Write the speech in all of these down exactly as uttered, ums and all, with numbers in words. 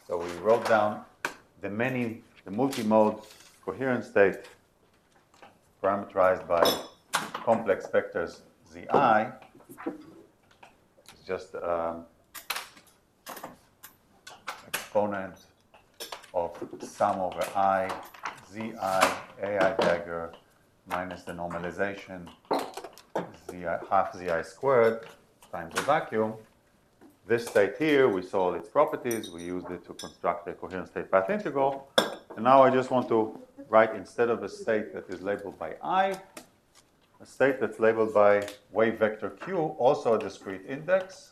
So we wrote down the many, the multi-mode coherent state parameterized by complex vectors Zi. It's just um, exponent of sum over I, Zi, Ai dagger, minus the normalization, Zi, half Zi squared times the vacuum. This state here, we saw its properties. We used it to construct a coherent state path integral. And now I just want to write, instead of a state that is labeled by I, a state that's labeled by wave vector Q, also a discrete index.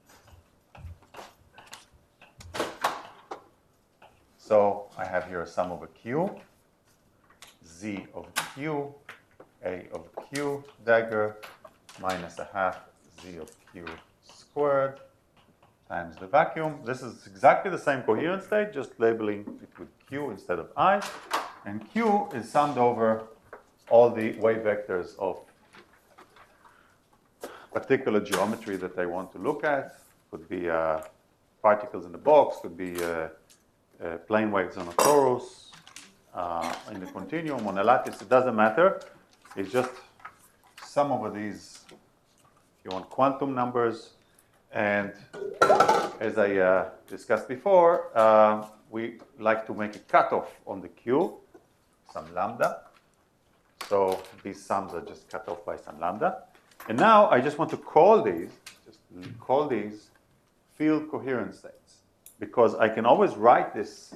So I have here a sum over Q, Z of Q, A of Q dagger, minus a half Z of Q squared, times the vacuum. This is exactly the same coherent state, just labeling it with Q instead of I. And Q is summed over all the wave vectors of particular geometry that I want to look at. Could be uh, particles in the box, could be uh, uh, plane waves on a torus, uh, in the continuum, on a lattice. It doesn't matter. It's just sum over these, if you want, quantum numbers. And as I uh, discussed before, uh, we like to make a cutoff on the Q, some lambda. So these sums are just cut off by some lambda. And now I just want to call these, just call these field coherent states, because I can always write this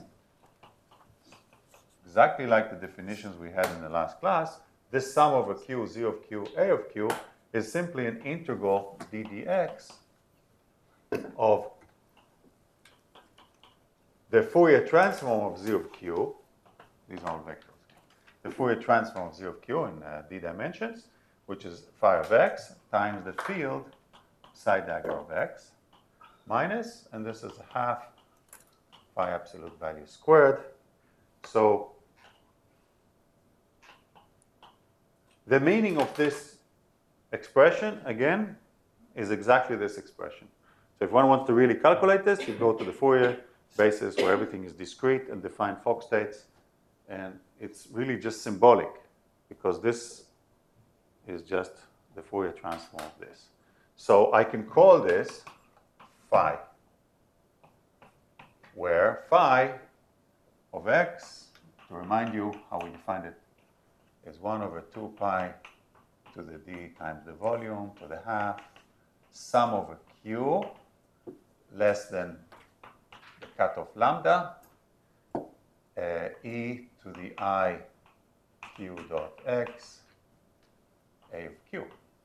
exactly like the definitions we had in the last class. This sum over Q, Z of Q, A of Q is simply an integral d dx of the Fourier transform of Z of Q, these are all vectors, the Fourier transform of Z of Q in uh, d dimensions, which is phi of x times the field psi dagger of x, minus, and this is half phi absolute value squared. So the meaning of this expression, again, is exactly this expression. So if one wants to really calculate this, you go to the Fourier basis where everything is discrete and define Fock states. And it's really just symbolic, because this is just the Fourier transform of this. So I can call this phi, where phi of x, to remind you how we defined it, is one over two pi to the d times the volume to the half sum over q less than the cutoff lambda uh, e to the I q dot x a of q.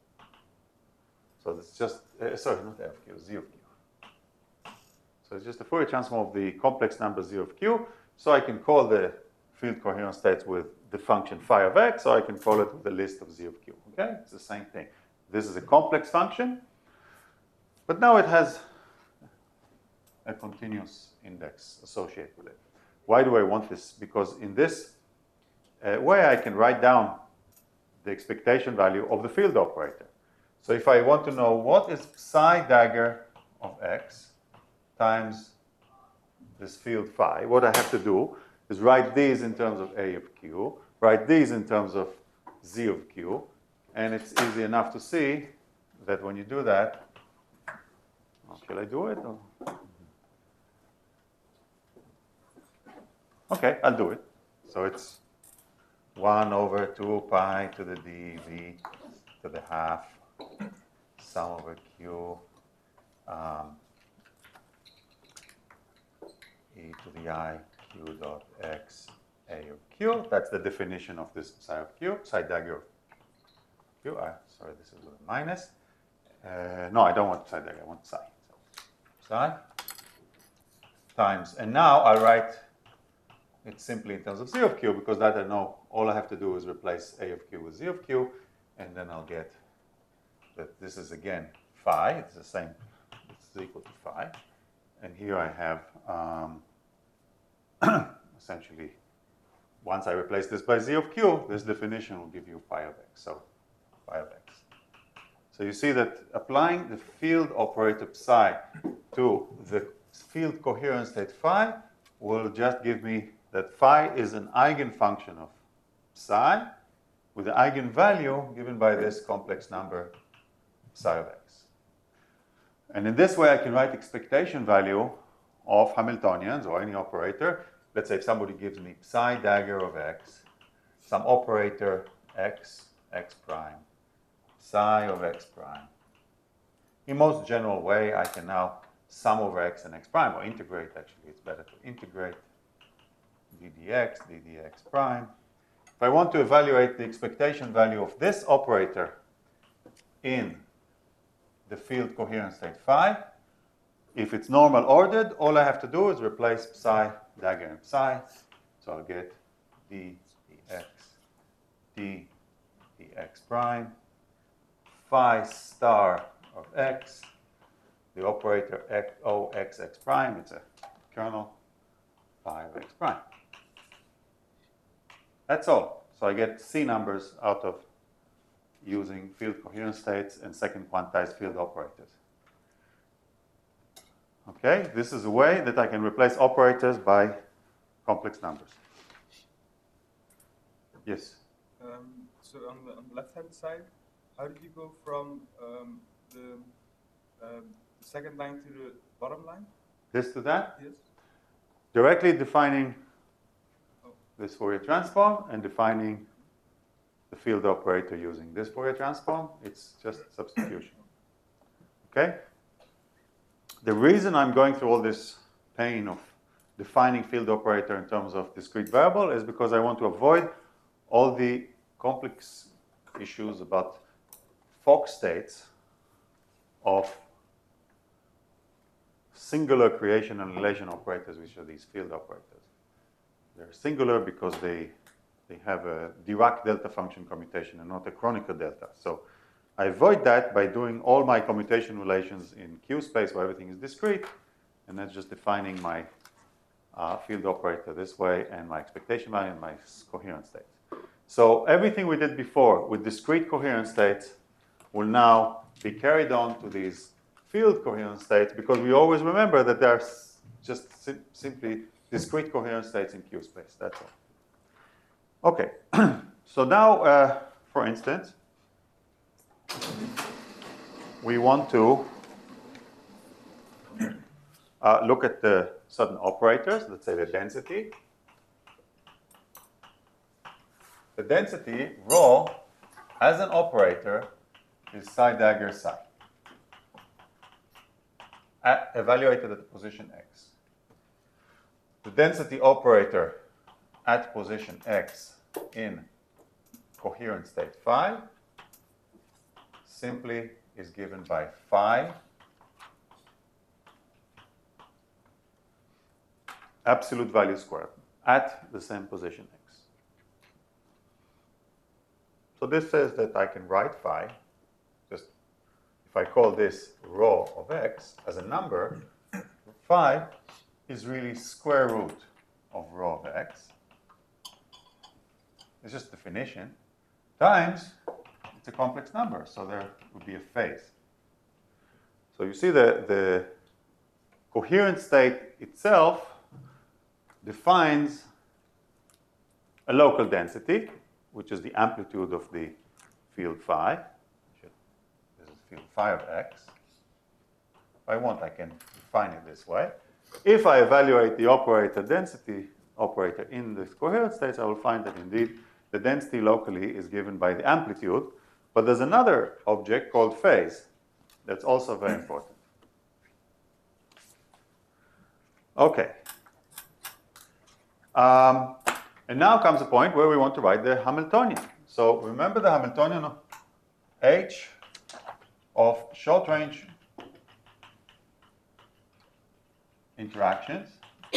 So it's just, uh, sorry, not a of q, z of q. So it's just a Fourier transform of the complex number z of q. So I can call the field coherent states with the function phi of x, or I can call it with the list of z of q. Okay, it's the same thing. This is a complex function, but now it has a continuous index associated with it. Why do I want this? Because in this uh, way, I can write down the expectation value of the field operator. So if I want to know what is psi dagger of x times this field phi, what I have to do is write these in terms of a of q, write these in terms of z of q, and it's easy enough to see that when you do that, oh, shall I do it? Or? Okay, I'll do it. So it's one over two pi to the d v to the half sum over q um, e to the I q dot x a of q. That's the definition of this psi of q, psi dagger of q. Uh, sorry, this is a minus. Uh, no, I don't want psi dagger, I want psi. So, psi times, and now I write it simply in terms of z of q, because that I know all I have to do is replace a of q with z of q, and then I'll get that this is again phi, it's the same, it's equal to phi. And here I have um, essentially, once I replace this by z of q, this definition will give you phi of x, so phi of x. So you see that applying the field operator psi to the field coherent state phi will just give me that phi is an eigenfunction of psi with the eigenvalue given by this complex number psi of x. And in this way, I can write expectation value of Hamiltonians or any operator. Let's say if somebody gives me psi dagger of x, some operator x, x prime, psi of x prime. In most general way, I can now sum over x and x prime, or integrate, actually. It's better to integrate d dx, d dx prime. If I want to evaluate the expectation value of this operator in the field coherent state phi, if it's normal ordered, all I have to do is replace psi, dagger, and psi. So I'll get d dx, d dx prime, phi star of x, the operator x, O x x prime, it's a kernel, phi of x prime. That's all. So I get C numbers out of using field coherent states and second quantized field operators. Okay, this is a way that I can replace operators by complex numbers. Yes? Um, so on the, on the left-hand side, how did you go from um, the, um, the second line to the bottom line? This to that? Yes. Directly defining Oh. this Fourier transform and defining the field operator using this Fourier transform. It's just substitution. Okay? The reason I'm going through all this pain of defining field operator in terms of discrete variable is because I want to avoid all the complex issues about Fock states of singular creation and annihilation operators, which are these field operators. They're singular because they, they have a Dirac delta function commutation and not a Kronecker delta. So I avoid that by doing all my commutation relations in Q space where everything is discrete, and that's just defining my uh, field operator this way and my expectation value and my coherent states. So everything we did before with discrete coherent states will now be carried on to these field coherent states, because we always remember that they're just sim simply discrete coherent states in Q space. That's all. Okay, so now, uh, for instance, we want to uh, look at the certain operators, let's say the density. The density, rho, as an operator, is psi dagger psi, at, evaluated at the position x. The density operator at position x in coherent state phi simply is given by phi absolute value squared at the same position x. So this says that I can write phi, just if I call this rho of x as a number, phi is really square root of rho of x. It's just definition, times it's a complex number, so there would be a phase. So you see the, the coherent state itself defines a local density, which is the amplitude of the field phi. This is field phi of x. If I want, I can define it this way. If I evaluate the operator density operator in the coherent states, I will find that indeed the density locally is given by the amplitude. But there's another object called phase that's also very important. Okay. Um, and now comes a point where we want to write the Hamiltonian. So remember the Hamiltonian of H of short range interactions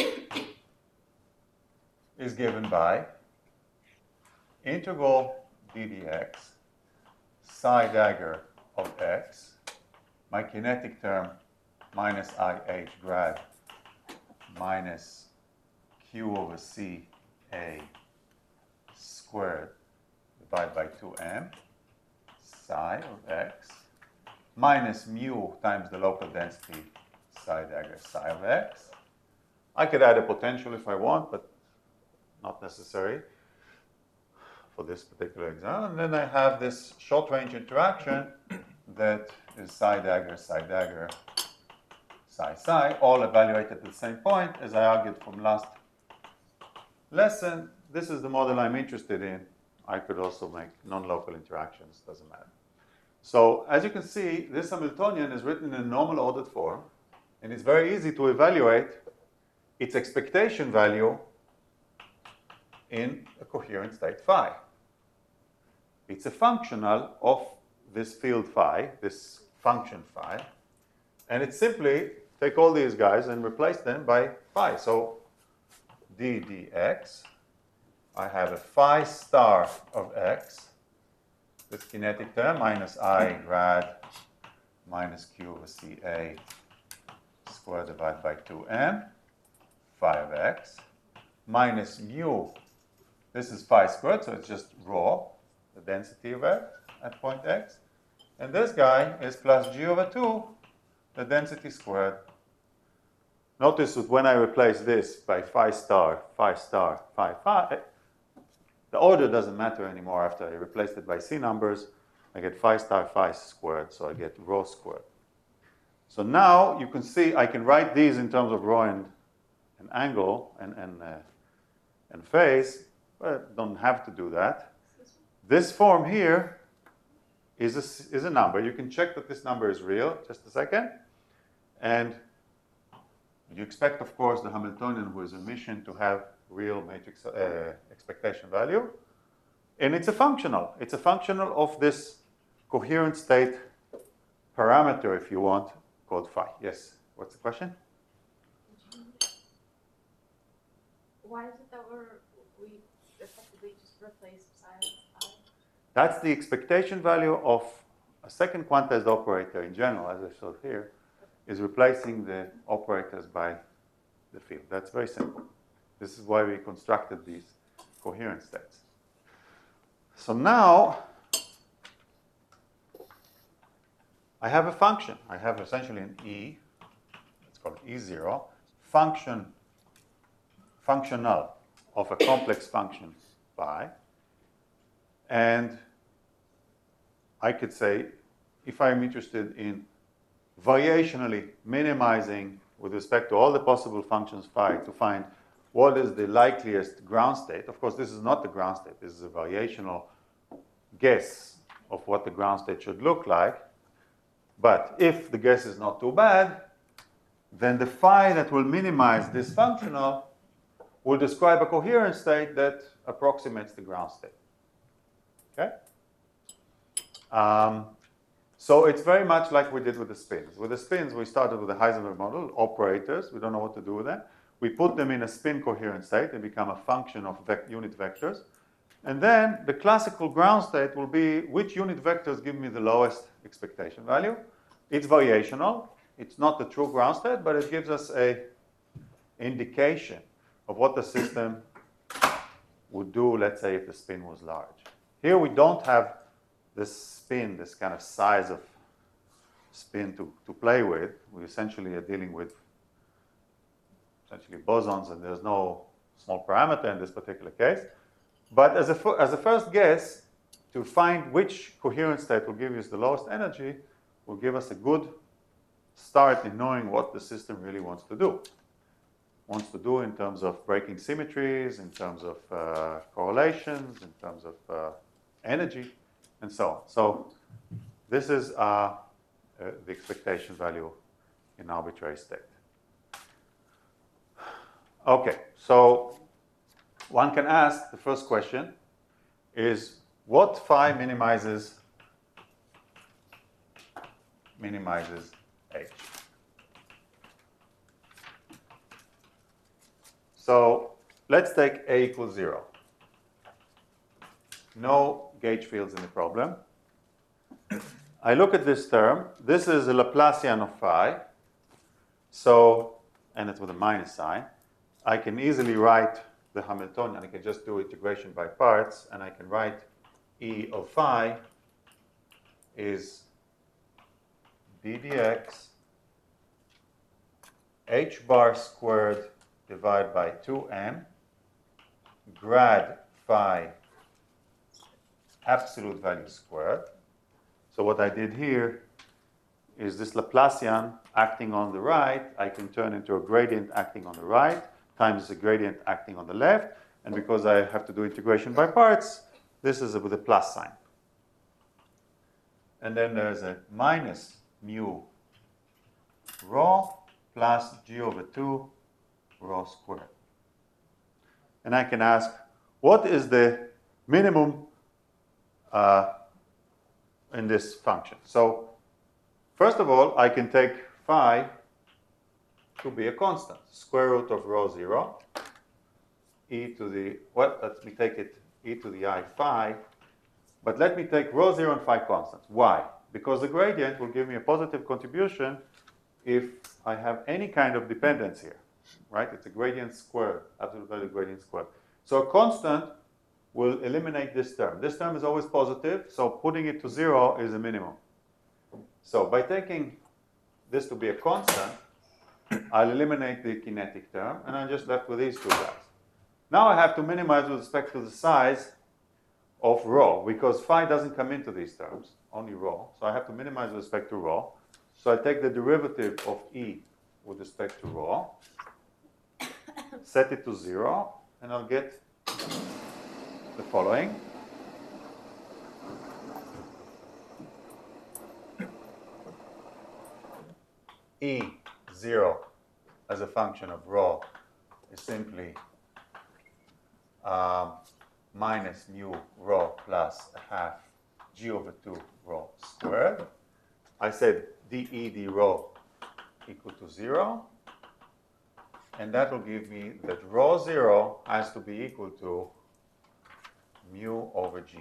is given by integral d dx psi dagger of x, my kinetic term minus I h grad minus q over c a squared divided by two m psi of x minus mu times the local density psi dagger psi of x. I could add a potential if I want, but not necessary for this particular example. And then I have this short-range interaction that is psi dagger psi dagger psi psi, all evaluated at the same point. As I argued from last lesson, this is the model I'm interested in. I could also make non-local interactions, doesn't matter. So as you can see, this Hamiltonian is written in normal ordered form, and it's very easy to evaluate its expectation value in a coherent state phi. It's a functional of this field phi, this function phi, and it's simply take all these guys and replace them by phi. So d dx, I have a phi star of x, this kinetic term, minus I rad minus q over Ca squared divided by two m, phi of x, minus mu, this is phi squared, so it's just rho, the density of x at point x, and this guy is plus g over two, the density squared. Notice that when I replace this by phi star, phi star, phi phi, the order doesn't matter anymore after I replaced it by c numbers. I get phi star phi squared, so I get rho squared. So now you can see I can write these in terms of rho and, and angle and, and, uh, and phase, but don't have to do that. This form here is a, is a number. You can check that this number is real, just a second. And you expect, of course, the Hamiltonian with emission to have real matrix uh, expectation value. And it's a functional. It's a functional of this coherent state parameter, if you want, called phi. Yes, what's the question? Why is it that we're, we effectively just replace psi with phi? That's the expectation value of a second quantized operator in general, as I showed here, is replacing the operators by the field. That's very simple. This is why we constructed these coherent states. So now I have a function. I have essentially an E, let's call it E zero, function, functional of a complex function phi. And I could say, if I'm interested in variationally minimizing with respect to all the possible functions phi to find what is the likeliest ground state. Of course, this is not the ground state. This is a variational guess of what the ground state should look like. But if the guess is not too bad, then the phi that will minimize this functional will describe a coherent state that approximates the ground state. Okay? Um, So it's very much like we did with the spins. With the spins, we started with the Heisenberg model, operators. We don't know what to do with them. We put them in a spin coherent state. They become a function of vec unit vectors. And then the classical ground state will be which unit vectors give me the lowest expectation value. It's variational. It's not the true ground state, but it gives us an indication of what the system would do, let's say, if the spin was large. Here we don't have this spin, this kind of size of spin to, to play with. We essentially are dealing with essentially bosons, and there's no small parameter in this particular case. But as a, as a first guess, to find which coherent state will give us the lowest energy will give us a good start in knowing what the system really wants to do. Wants to do in terms of breaking symmetries, in terms of uh, correlations, in terms of uh, energy, and so on. So this is uh, uh, the expectation value in arbitrary state. Okay, so one can ask, the first question is, what phi minimizes minimizes H? So let's take A equals zero. No gauge fields in the problem. I look at this term. This is a Laplacian of phi. So, and it's with a minus sign. I can easily write the Hamiltonian. I can just do integration by parts, and I can write E of phi is d dx h bar squared divided by two m grad phi absolute value squared. So what I did here is this Laplacian acting on the right, I can turn into a gradient acting on the right times a gradient acting on the left. And because I have to do integration by parts, this is with a plus sign. And then there's a minus mu rho plus g over two rho squared. And I can ask, what is the minimum uh, in this function? So first of all, I can take phi to be a constant, square root of rho zero, e to the, well, let me take it e to the I phi, but let me take rho zero and phi constants. Why? Because the gradient will give me a positive contribution if I have any kind of dependence here, right? It's a gradient squared, absolute value gradient squared. So a constant will eliminate this term. This term is always positive, so putting it to zero is a minimum. So by taking this to be a constant, I'll eliminate the kinetic term, and I'm just left with these two guys. Now I have to minimize with respect to the size of rho, because phi doesn't come into these terms, only rho. So I have to minimize with respect to rho. So I take the derivative of E with respect to rho, set it to zero, and I'll get the following. E zero as a function of rho is simply um, minus mu rho plus a half g over two rho squared. I said dE d rho equal to zero. And that will give me that rho zero has to be equal to mu over g.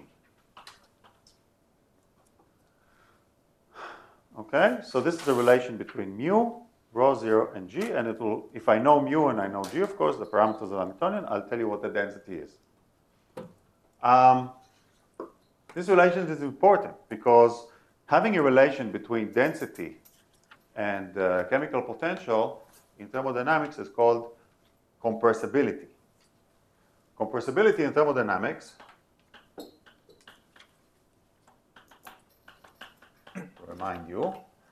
Okay, so this is the relation between mu, rho zero, and g, and it will, if I know mu and I know g, of course, the parameters of the Hamiltonian, I'll tell you what the density is. Um, this relation is important because having a relation between density and uh, chemical potential in thermodynamics is called compressibility. Compressibility in thermodynamics, to remind you,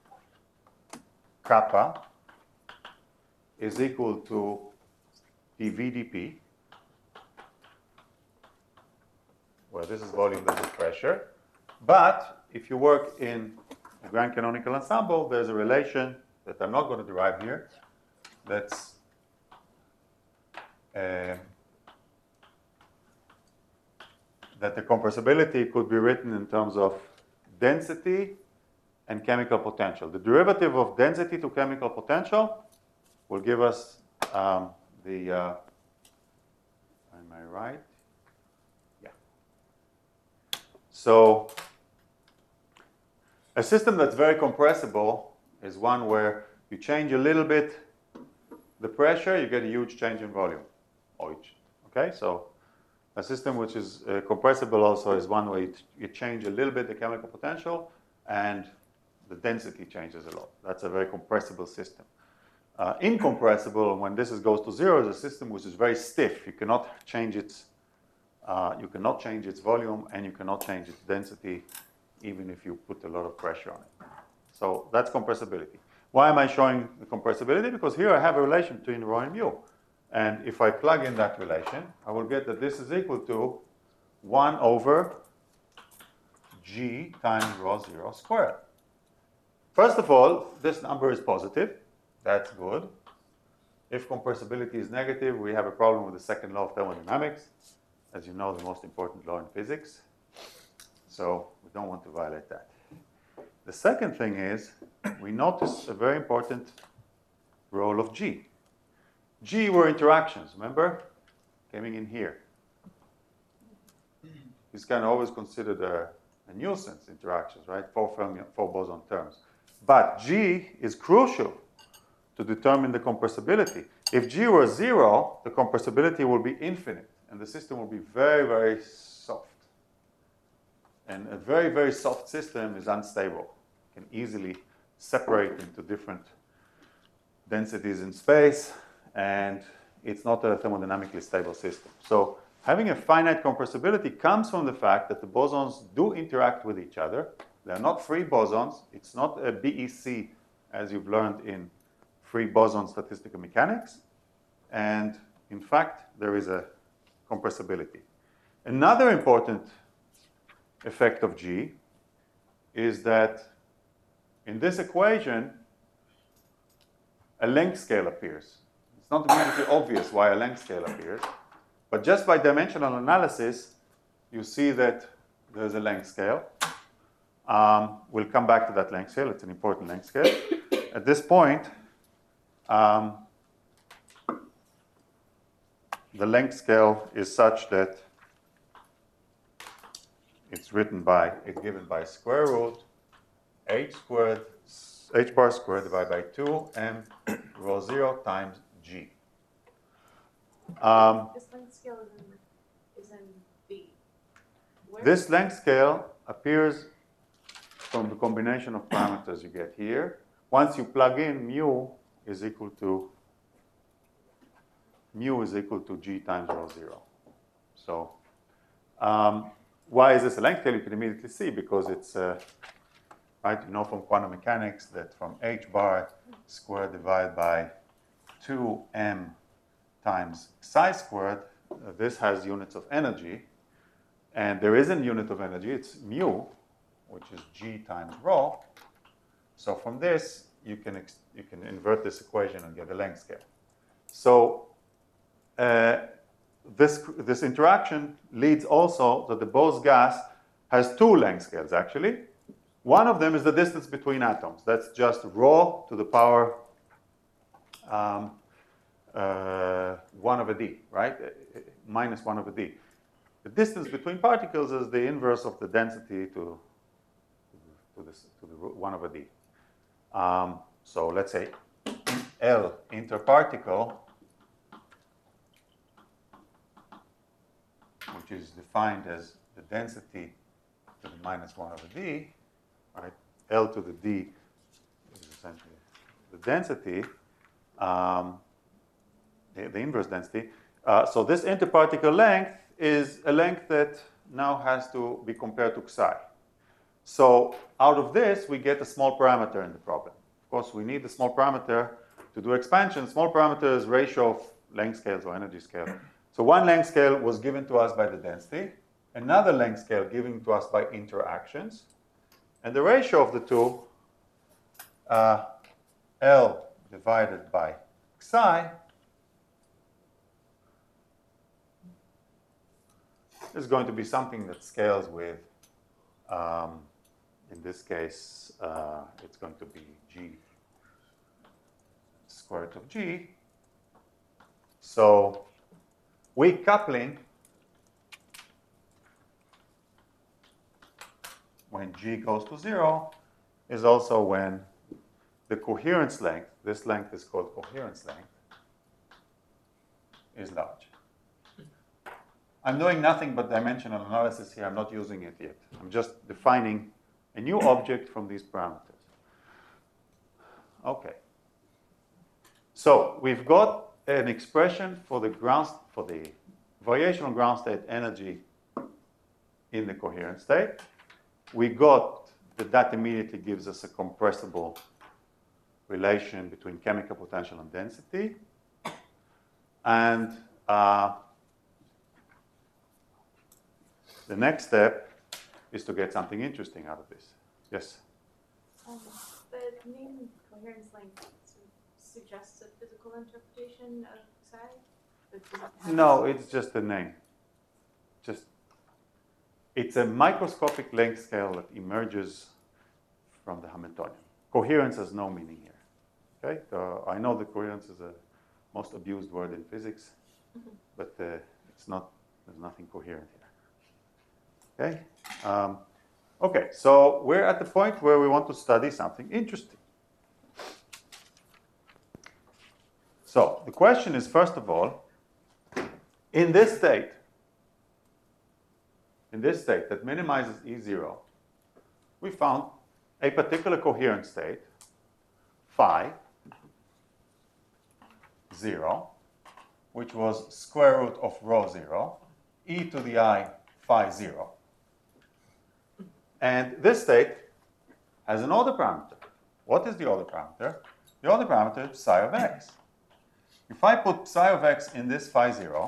kappa is equal to dV dP, where this is volume, this is pressure. But if you work in a grand canonical ensemble, there's a relation that I'm not going to derive here that's uh, that the compressibility could be written in terms of density and chemical potential. The derivative of density to chemical potential will give us um, the, uh, am I right? Yeah. So a system that's very compressible is one where you change a little bit the pressure, you get a huge change in volume. Okay, so a system which is uh, compressible also is one where you, you change a little bit the chemical potential and the density changes a lot. That's a very compressible system. Uh, incompressible, when this is, goes to zero, is a system which is very stiff. You cannot change its, uh, you cannot change its volume, and you cannot change its density, even if you put a lot of pressure on it. So that's compressibility. Why am I showing the compressibility? Because here I have a relation between rho and mu. And if I plug in that relation, I will get that this is equal to one over g times rho zero squared. First of all, this number is positive. That's good. If compressibility is negative, we have a problem with the second law of thermodynamics. As you know, the most important law in physics. So we don't want to violate that. The second thing is, we notice a very important role of G. G were interactions, remember? Coming in here. These kind of always considered a, a nuisance, interactions, right? Four fermion, four boson terms. But G is crucial to determine the compressibility. If G were zero, the compressibility will be infinite, and the system will be very, very soft. And a very, very soft system is unstable. It can easily separate into different densities in space, and it's not a thermodynamically stable system. So having a finite compressibility comes from the fact that the bosons do interact with each other. They're not free bosons. It's not a B E C, as you've learned in free boson statistical mechanics. And in fact, there is a compressibility. Another important effect of G is that in this equation, a length scale appears. It's not immediately obvious why a length scale appears, but just by dimensional analysis, you see that there's a length scale. Um, we'll come back to that length scale. It's an important length scale. At this point, um, the length scale is such that it's written by, it's given by square root h squared, h bar squared divided by two m rho zero times g. Um, This length scale is in, is in B. Where this length scale appears from the combination of parameters you get here. Once you plug in mu is equal to mu is equal to g times rho zero. So um, why is this a length scale? You can immediately see because it's uh, right. You know from quantum mechanics that from h bar squared divided by two m times psi squared, uh, this has units of energy, and there is a unit of energy. It's mu, which is g times rho. So from this, you can ex you can invert this equation and get a length scale. So uh, this this interaction leads also that the Bose gas has two length scales actually. One of them is the distance between atoms. That's just rho to the power um, uh, one over d, right? Minus one over d. The distance between particles is the inverse of the density to to, this, to the one over d. Um, so let's say L interparticle, which is defined as the density to the minus one over d, right? L to the d is essentially the density, um, the, the inverse density. Uh, so this interparticle length is a length that now has to be compared to psi. So out of this, we get a small parameter in the problem. Of course, we need the small parameter to do expansion. Small parameter is ratio of length scales or energy scale. So one length scale was given to us by the density, another length scale given to us by interactions, and the ratio of the two, uh, L divided by psi, is going to be something that scales with, um, in this case, uh, it's going to be g square root of g. So weak coupling, when g goes to zero, is also when the coherence length, this length is called coherence length, is large. I'm doing nothing but dimensional analysis here. I'm not using it yet. I'm just defining a new object from these parameters. Okay. So we've got an expression for the ground, for the variational ground state energy in the coherent state. We got that that immediately gives us a compressible relation between chemical potential and density. And uh, the next step is to get something interesting out of this. Yes? Um, the name coherence length sort of suggests a physical interpretation of psi? But does it have No, a- it's just a name. Just, it's a microscopic length scale that emerges from the Hamiltonian. Coherence has no meaning here. Okay? Uh, I know that coherence is the most abused word in physics, Mhm. but uh, it's not, there's nothing coherent here. Okay? Um, okay, so we're at the point where we want to study something interesting. So the question is, first of all, in this state, in this state that minimizes E zero, we found a particular coherent state, phi, zero, which was square root of rho zero, e to the I phi zero. And this state has an order parameter. What is the order parameter? The order parameter is psi of x. If I put psi of x in this phi zero,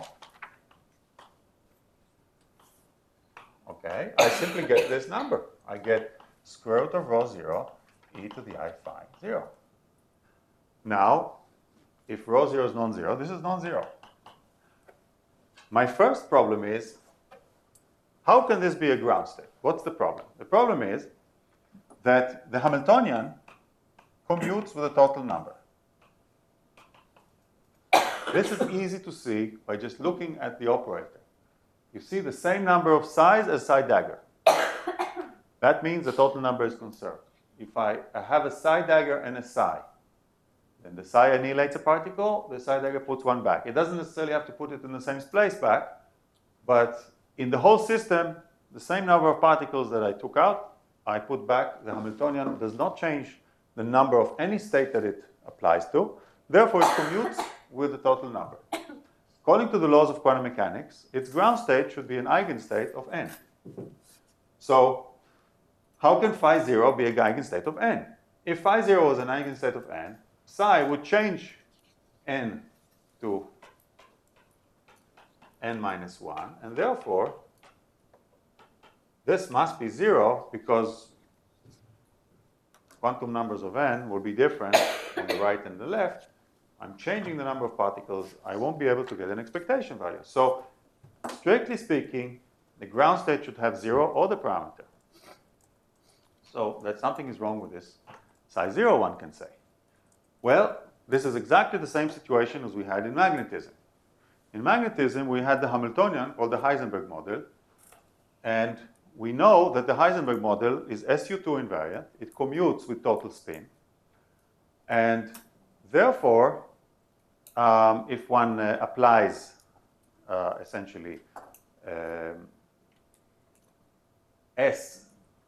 okay, I simply get this number. I get square root of rho zero, e to the I phi zero. Now, if rho zero is non-zero, this is non-zero. My first problem is, how can this be a ground state? What's the problem? The problem is that the Hamiltonian commutes with a total number. This is easy to see by just looking at the operator. You see the same number of psi's as psi dagger. That means the total number is conserved. If I have a psi dagger and a psi, then the psi annihilates a particle, the psi dagger puts one back. It doesn't necessarily have to put it in the same place back, but in the whole system, the same number of particles that I took out, I put back. The Hamiltonian does not change the number of any state that it applies to. Therefore, it commutes with the total number. According to the laws of quantum mechanics, its ground state should be an eigenstate of n. So, how can phi zero be an eigenstate of n? If phi zero was an eigenstate of n, psi would change n to n minus one, and therefore, this must be zero because quantum numbers of n will be different on the right and the left. I'm changing the number of particles. I won't be able to get an expectation value. So, strictly speaking, the ground state should have zero or the parameter. So, that something is wrong with this psi zero, one can say. Well, this is exactly the same situation as we had in magnetism. In magnetism, we had the Hamiltonian, called the Heisenberg model, and we know that the Heisenberg model is S U two invariant. It commutes with total spin. And therefore, um, if one uh, applies uh, essentially um, S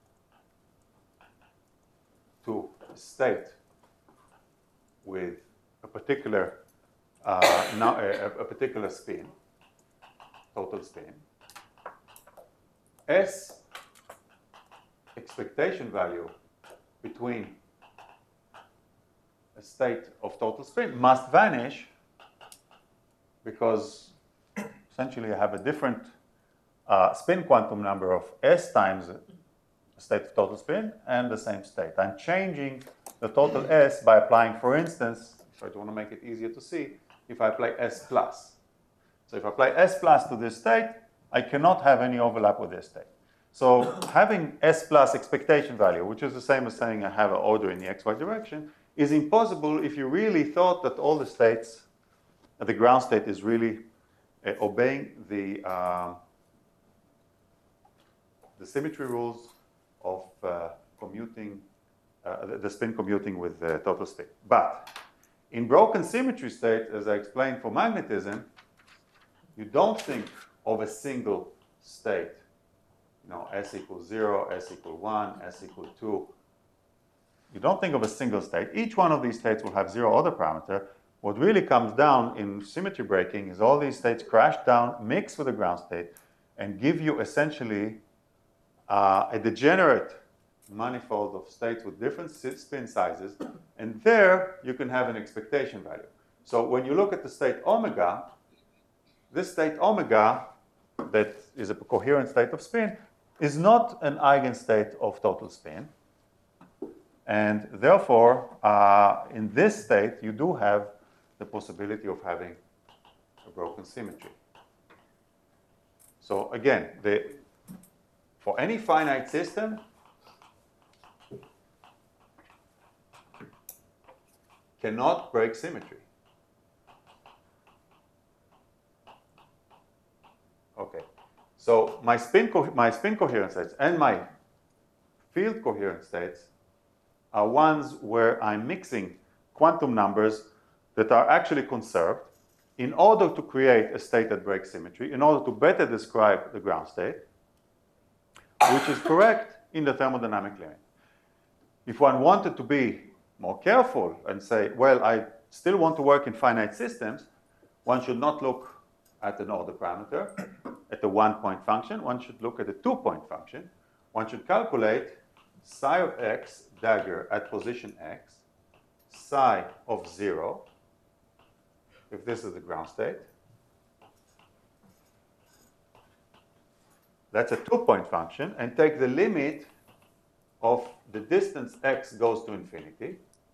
to a state with a particular uh, no, a, a particular spin, total spin, S expectation value between a state of total spin must vanish because essentially I have a different uh, spin quantum number of S times a state of total spin and the same state. I'm changing the total S by applying, for instance, if I want to make it easier to see, if I apply S plus. So if I apply S plus to this state, I cannot have any overlap with this state. So having S plus expectation value, which is the same as saying I have an order in the xy direction, is impossible if you really thought that all the states, uh, the ground state is really uh, obeying the, uh, the symmetry rules of uh, commuting, uh, the, the spin commuting with the total spin. But in broken symmetry state, as I explained for magnetism, you don't think of a single state. You know, S equals zero, S equals one, S equals two. You don't think of a single state. Each one of these states will have zero order parameter. What really comes down in symmetry breaking is all these states crash down, mix with the ground state, and give you essentially uh, a degenerate manifold of states with different spin sizes. And there you can have an expectation value. So when you look at the state omega, this state omega, that is a coherent state of spin, is not an eigenstate of total spin. And therefore, uh, in this state, you do have the possibility of having a broken symmetry. So again, the, for any finite system, cannot break symmetry. Okay, so my spin, co my spin coherent states and my field coherent states are ones where I'm mixing quantum numbers that are actually conserved in order to create a state that breaks symmetry, in order to better describe the ground state, which is correct in the thermodynamic limit. If one wanted to be more careful and say, well, I still want to work in finite systems, one should not look at an order parameter, at the one-point function. One should look at a two-point function. One should calculate psi of x dagger at position x, psi of zero, if this is the ground state. That's a two-point function, and take the limit of the distance x goes to infinity,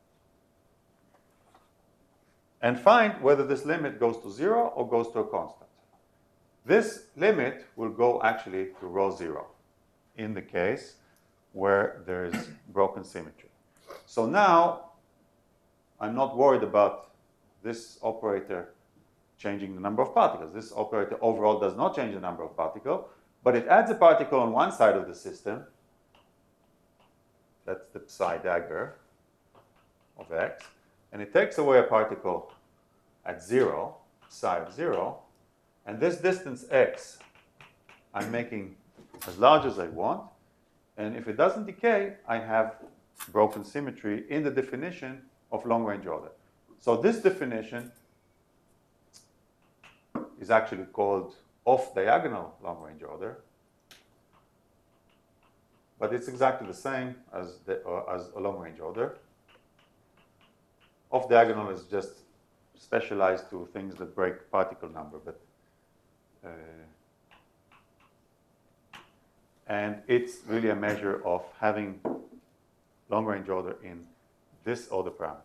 and find whether this limit goes to zero or goes to a constant. This limit will go actually to rho zero in the case where there is broken symmetry. So now I'm not worried about this operator changing the number of particles. This operator overall does not change the number of particles, but it adds a particle on one side of the system. That's the psi dagger of x. And it takes away a particle at zero, psi of zero. And this distance x I'm making as large as I want. And if it doesn't decay, I have broken symmetry in the definition of long-range order. So this definition is actually called off-diagonal long-range order. But it's exactly the same as, the, uh, as a long-range order. Off-diagonal is just specialized to things that break particle number. But, uh, and it's really a measure of having long-range order in this order parameter.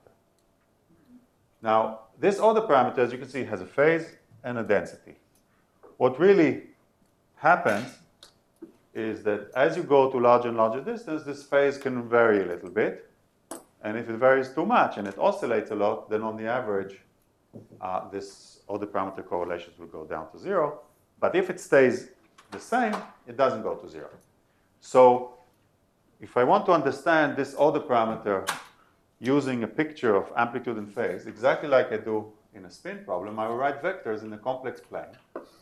Now, this order parameter, as you can see, has a phase and a density. What really happens is that as you go to larger and larger distance, this phase can vary a little bit. And if it varies too much and it oscillates a lot, then on the average, uh, this order parameter correlations will go down to zero. But if it stays the same, it doesn't go to zero. So if I want to understand this order parameter using a picture of amplitude and phase, exactly like I do in a spin problem, I will write vectors in a complex plane.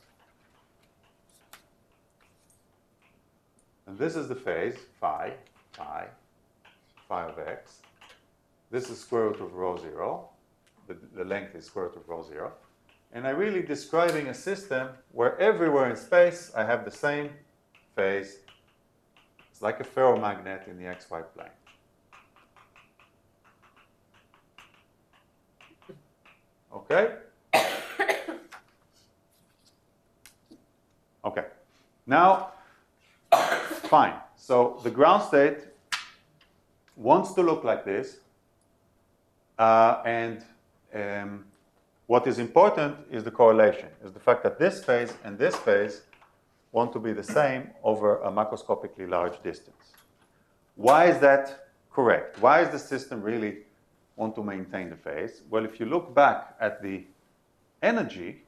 And this is the phase, phi, phi, phi of x. This is square root of rho zero. The, the length is square root of rho zero. And I'm really describing a system where everywhere in space I have the same phase. It's like a ferromagnet in the xy plane. Okay? Okay. Now, fine. So the ground state wants to look like this. Uh, and um, what is important is the correlation, is the fact that this phase and this phase want to be the same over a macroscopically large distance. Why is that correct? Why does the system really want to maintain the phase? Well, if you look back at the energy,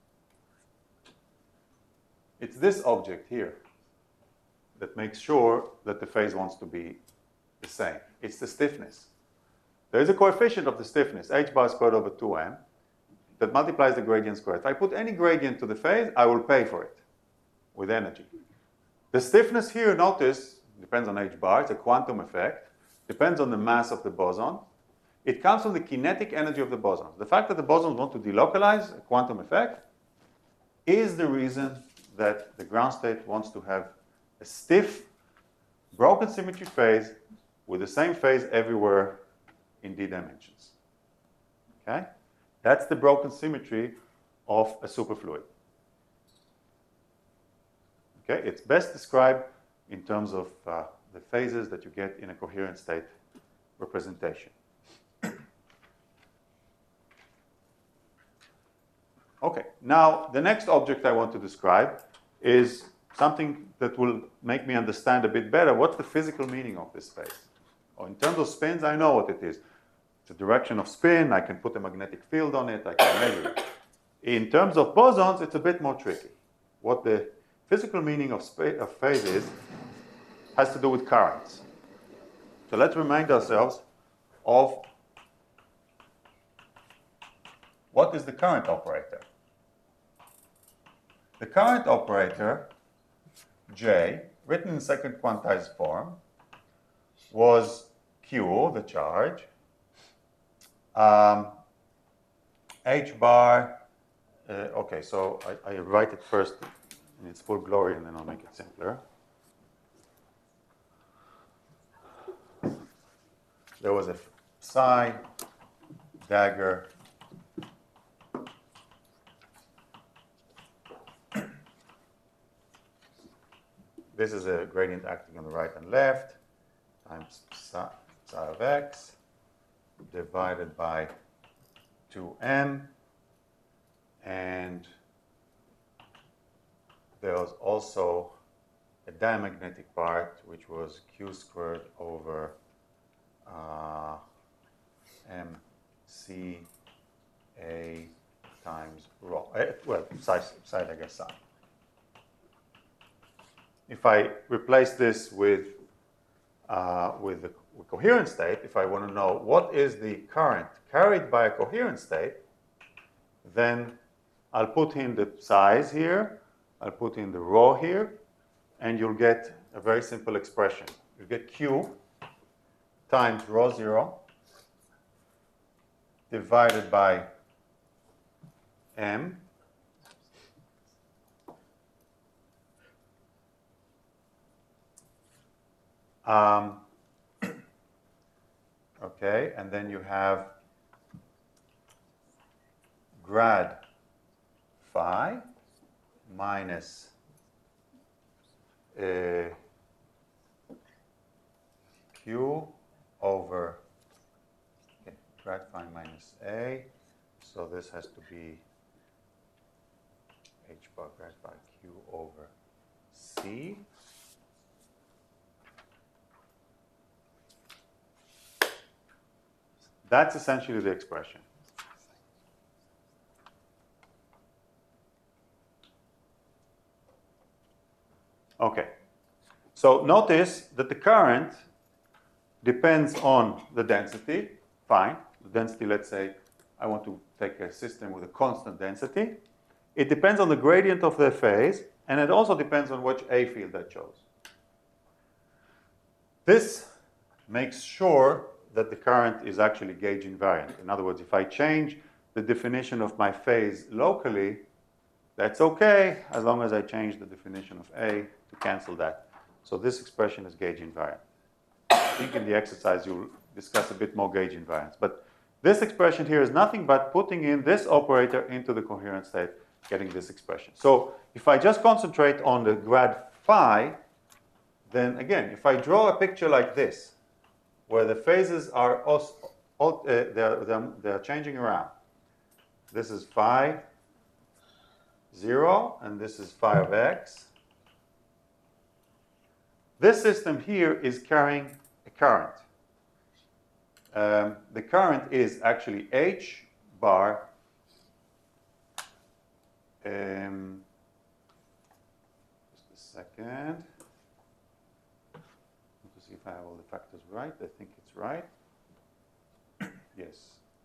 it's this object here that makes sure that the phase wants to be the same. It's the stiffness. There is a coefficient of the stiffness, h bar squared over two m, that multiplies the gradient squared. If I put any gradient to the phase, I will pay for it with energy. The stiffness here, notice, depends on h bar. It's a quantum effect. Depends on the mass of the boson. It comes from the kinetic energy of the bosons. The fact that the bosons want to delocalize, a quantum effect, is the reason that the ground state wants to have a stiff, broken symmetry phase with the same phase everywhere in d dimensions. Okay? That's the broken symmetry of a superfluid. Okay? It's best described in terms of uh, the phases that you get in a coherent state representation. Okay, now the next object I want to describe is something that will make me understand a bit better what's the physical meaning of this phase. Or in terms of spins, I know what it is. It's a direction of spin, I can put a magnetic field on it, I can measure it. In terms of bosons, it's a bit more tricky. What the physical meaning of, of phase is has to do with currents. So let's remind ourselves of what is the current operator. The current operator, J, written in second quantized form, was Q, the charge, um, H bar, uh, okay, so I, I write it first in its full glory and then I'll make it simpler. There was a psi dagger this is a gradient acting on the right and left times psi, psi of x divided by two m, and there was also a diamagnetic part which was q squared over uh, mc a times rho, uh, well, psi, psi dagger psi. If I replace this with uh, with the with coherent state, if I want to know what is the current carried by a coherent state, then I'll put in the psi's here, I'll put in the rho here, and you'll get a very simple expression. You get Q times rho zero divided by M um, okay, and then you have grad phi minus uh, Q over okay, grad phi minus A. So this has to be H bar grad phi Q over C. That's essentially the expression. Okay. So notice that the current depends on the density. Fine. The density, let's say, I want to take a system with a constant density. It depends on the gradient of the phase, and it also depends on which A field I chose. This makes sure that the current is actually gauge invariant. In other words, if I change the definition of my phase locally, that's okay, as long as I change the definition of A to cancel that. So this expression is gauge invariant. I think in the exercise you'll discuss a bit more gauge invariance. But this expression here is nothing but putting in this operator into the coherent state, getting this expression. So if I just concentrate on the grad phi, then again, if I draw a picture like this, where the phases are also, uh, they're, they're, they're changing around. This is phi zero, and this is phi of x. This system here is carrying a current. Um, the current is actually H bar um, just a second. See if I have all the factors right. I think it's right. Yes.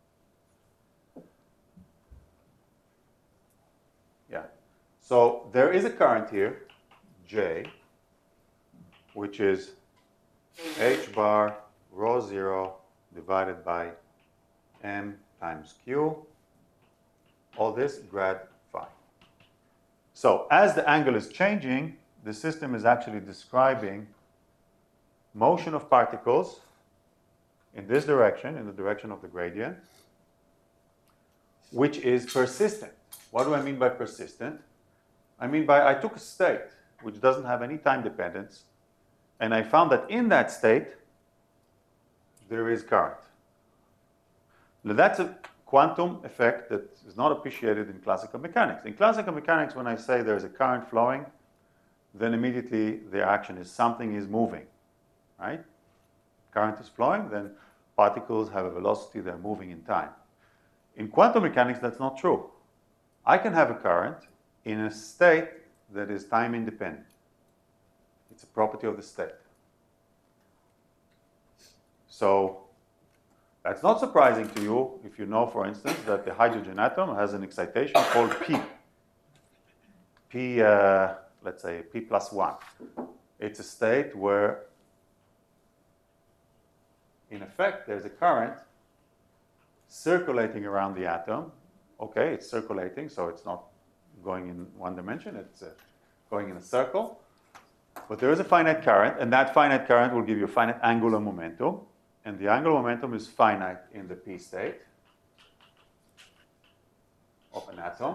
Yeah. So there is a current here, J, which is H bar rho zero divided by M times Q. All this grad phi. So as the angle is changing, the system is actually describing motion of particles in this direction, in the direction of the gradient, which is persistent. What do I mean by persistent? I mean by I took a state which doesn't have any time dependence, and I found that in that state there is current. Now that's a quantum effect that is not appreciated in classical mechanics. In classical mechanics, when I say there's a current flowing, then immediately the action is something is moving. Right? Current is flowing, then particles have a velocity, they're moving in time. In quantum mechanics, that's not true. I can have a current in a state that is time independent. It's a property of the state. So that's not surprising to you if you know, for instance, that the hydrogen atom has an excitation called P. P, uh, let's say P plus one. It's a state where in effect, there's a current circulating around the atom Okay, it's circulating, so it's not going in one dimension, it's uh, going in a circle. But there is a finite current, and that finite current will give you a finite angular momentum. And the angular momentum is finite in the p state of an atom.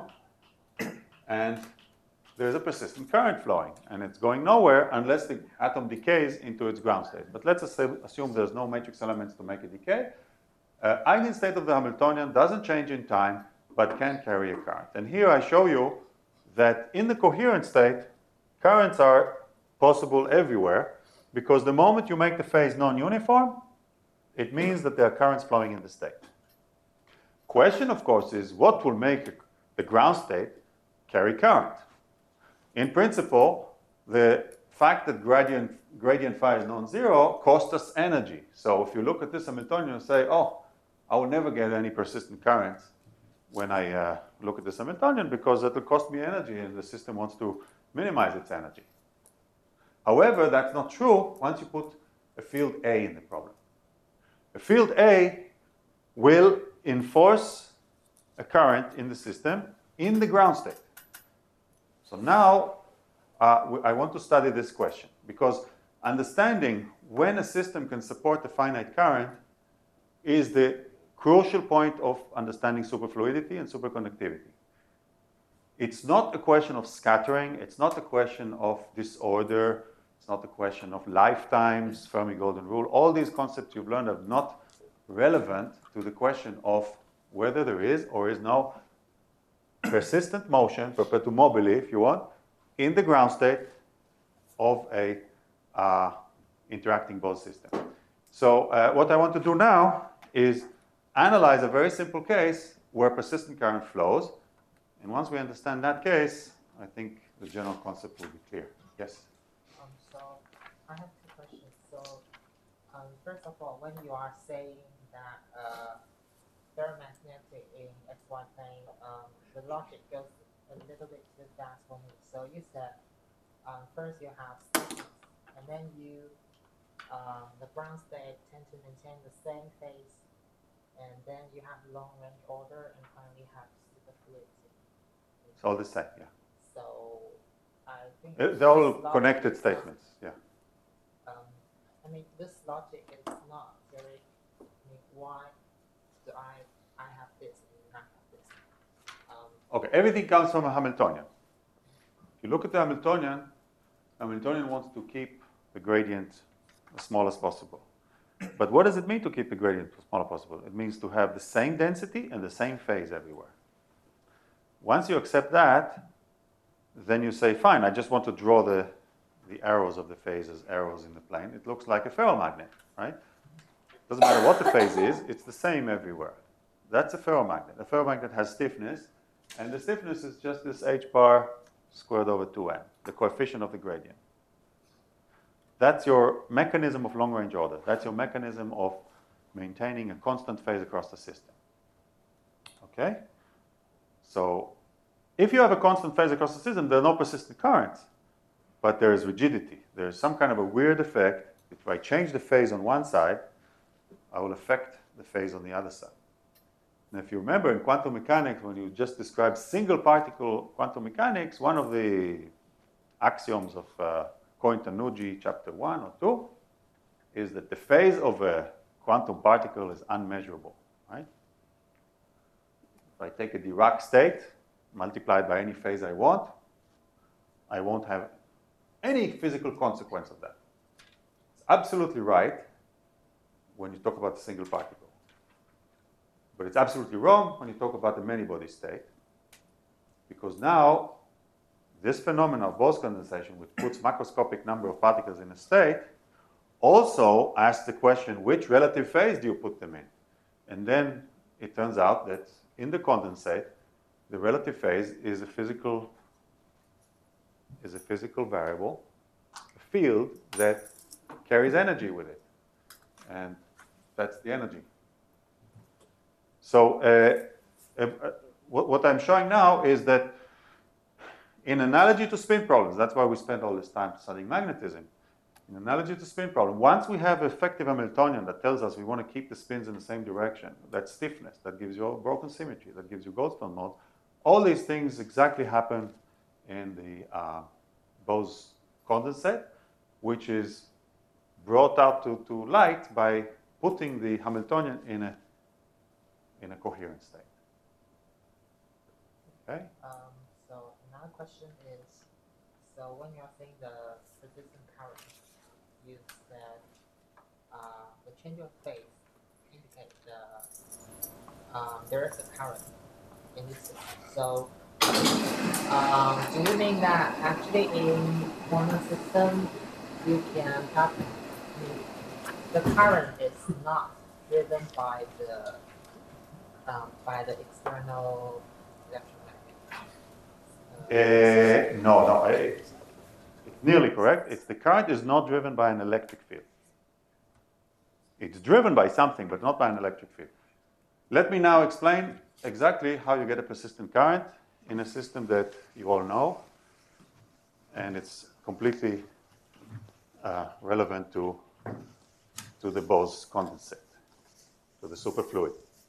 And there's a persistent current flowing, and it's going nowhere unless the atom decays into its ground state. But let's assume there's no matrix elements to make it decay. Uh, eigenstate of the Hamiltonian doesn't change in time, but can carry a current. And here I show you that in the coherent state, currents are possible everywhere, because the moment you make the phase non-uniform, it means that there are currents flowing in the state. Question, of course, is what will make the ground state carry current? In principle, the fact that gradient, gradient phi is non-zero costs us energy. So if you look at this Hamiltonian and say, oh, I will never get any persistent current when I uh, look at this Hamiltonian, because that will cost me energy and the system wants to minimize its energy. However, that's not true once you put a field A in the problem. A field A will enforce a current in the system in the ground state. So now uh, I want to study this question, because understanding when a system can support a finite current is the crucial point of understanding superfluidity and superconductivity. It's not a question of scattering, it's not a question of disorder, it's not a question of lifetimes, Fermi golden rule. All these concepts you've learned are not relevant to the question of whether there is or is no persistent motion, perpetuum mobile, if you want, in the ground state of a uh, interacting Bose system. So uh, what I want to do now is analyze a very simple case where persistent current flows. And once we understand that case, I think the general concept will be clear. Yes? Um, so I have two questions. So um, first of all, when you are saying that uh, ferromagnetic in X Y plane, um, the logic goes a little bit too fast for me. So you said um, first you have stiffness, and then you, um, the ground state tend to maintain the same phase, and then you have long range order, and finally have superfluidity. It's all the same, yeah. So I think Uh, They're all this logic connected is not- statements, yeah. Um, I mean, this logic is not very. I mean, why do I I have this and not have this? Um, Okay, everything comes from a Hamiltonian. If you look at the Hamiltonian, Hamiltonian wants to keep the gradient as small as possible. But what does it mean to keep the gradient as small as possible? It means to have the same density and the same phase everywhere. Once you accept that, then you say, fine, I just want to draw the, the arrows of the phase as arrows in the plane. It looks like a ferromagnet, right? Doesn't matter what the phase is, it's the same everywhere. That's a ferromagnet. A ferromagnet has stiffness, and the stiffness is just this h bar squared over two n, the coefficient of the gradient. That's your mechanism of long-range order. That's your mechanism of maintaining a constant phase across the system. Okay? So if you have a constant phase across the system, there are no persistent currents, but there is rigidity. There is some kind of a weird effect. If I change the phase on one side, I will affect the phase on the other side. And if you remember in quantum mechanics, when you just described single particle quantum mechanics, one of the axioms of uh, Cohen-Tanuji, chapter one or two, is that the phase of a quantum particle is unmeasurable, right? If I take a Dirac state, multiplied by any phase I want, I won't have any physical consequence of that. It's absolutely right when you talk about a single particle. But it's absolutely wrong when you talk about the many-body state, because now this phenomenon of Bose condensation, which puts macroscopic number of particles in a state, also asks the question, which relative phase do you put them in? And then it turns out that in the condensate, the relative phase is a physical, is a physical variable, a field that carries energy with it. And that's the energy. So uh, uh, uh, what, what I'm showing now is that in analogy to spin problems, that's why we spent all this time studying magnetism. in analogy to spin problem, once we have effective Hamiltonian that tells us we want to keep the spins in the same direction, that stiffness, that gives you broken symmetry, that gives you Goldstone mode, all these things exactly happen in the uh, Bose condensate, which is brought out to, to light by putting the Hamiltonian in a, in a coherent state. Okay? Um, so another question is, so when you're saying the persistent current, you said uh, the change of phase indicates the um, there is a current in this system. So um, do you mean that actually in quantum system you can have the current is not driven by the um, by the external electromagnetic? Uh, no, no, it's, it's nearly correct. It's the current is not driven by an electric field. It's driven by something, but not by an electric field. Let me now explain exactly how you get a persistent current in a system that you all know, and it's completely uh, relevant to, to the Bose condensate, to the superfluid.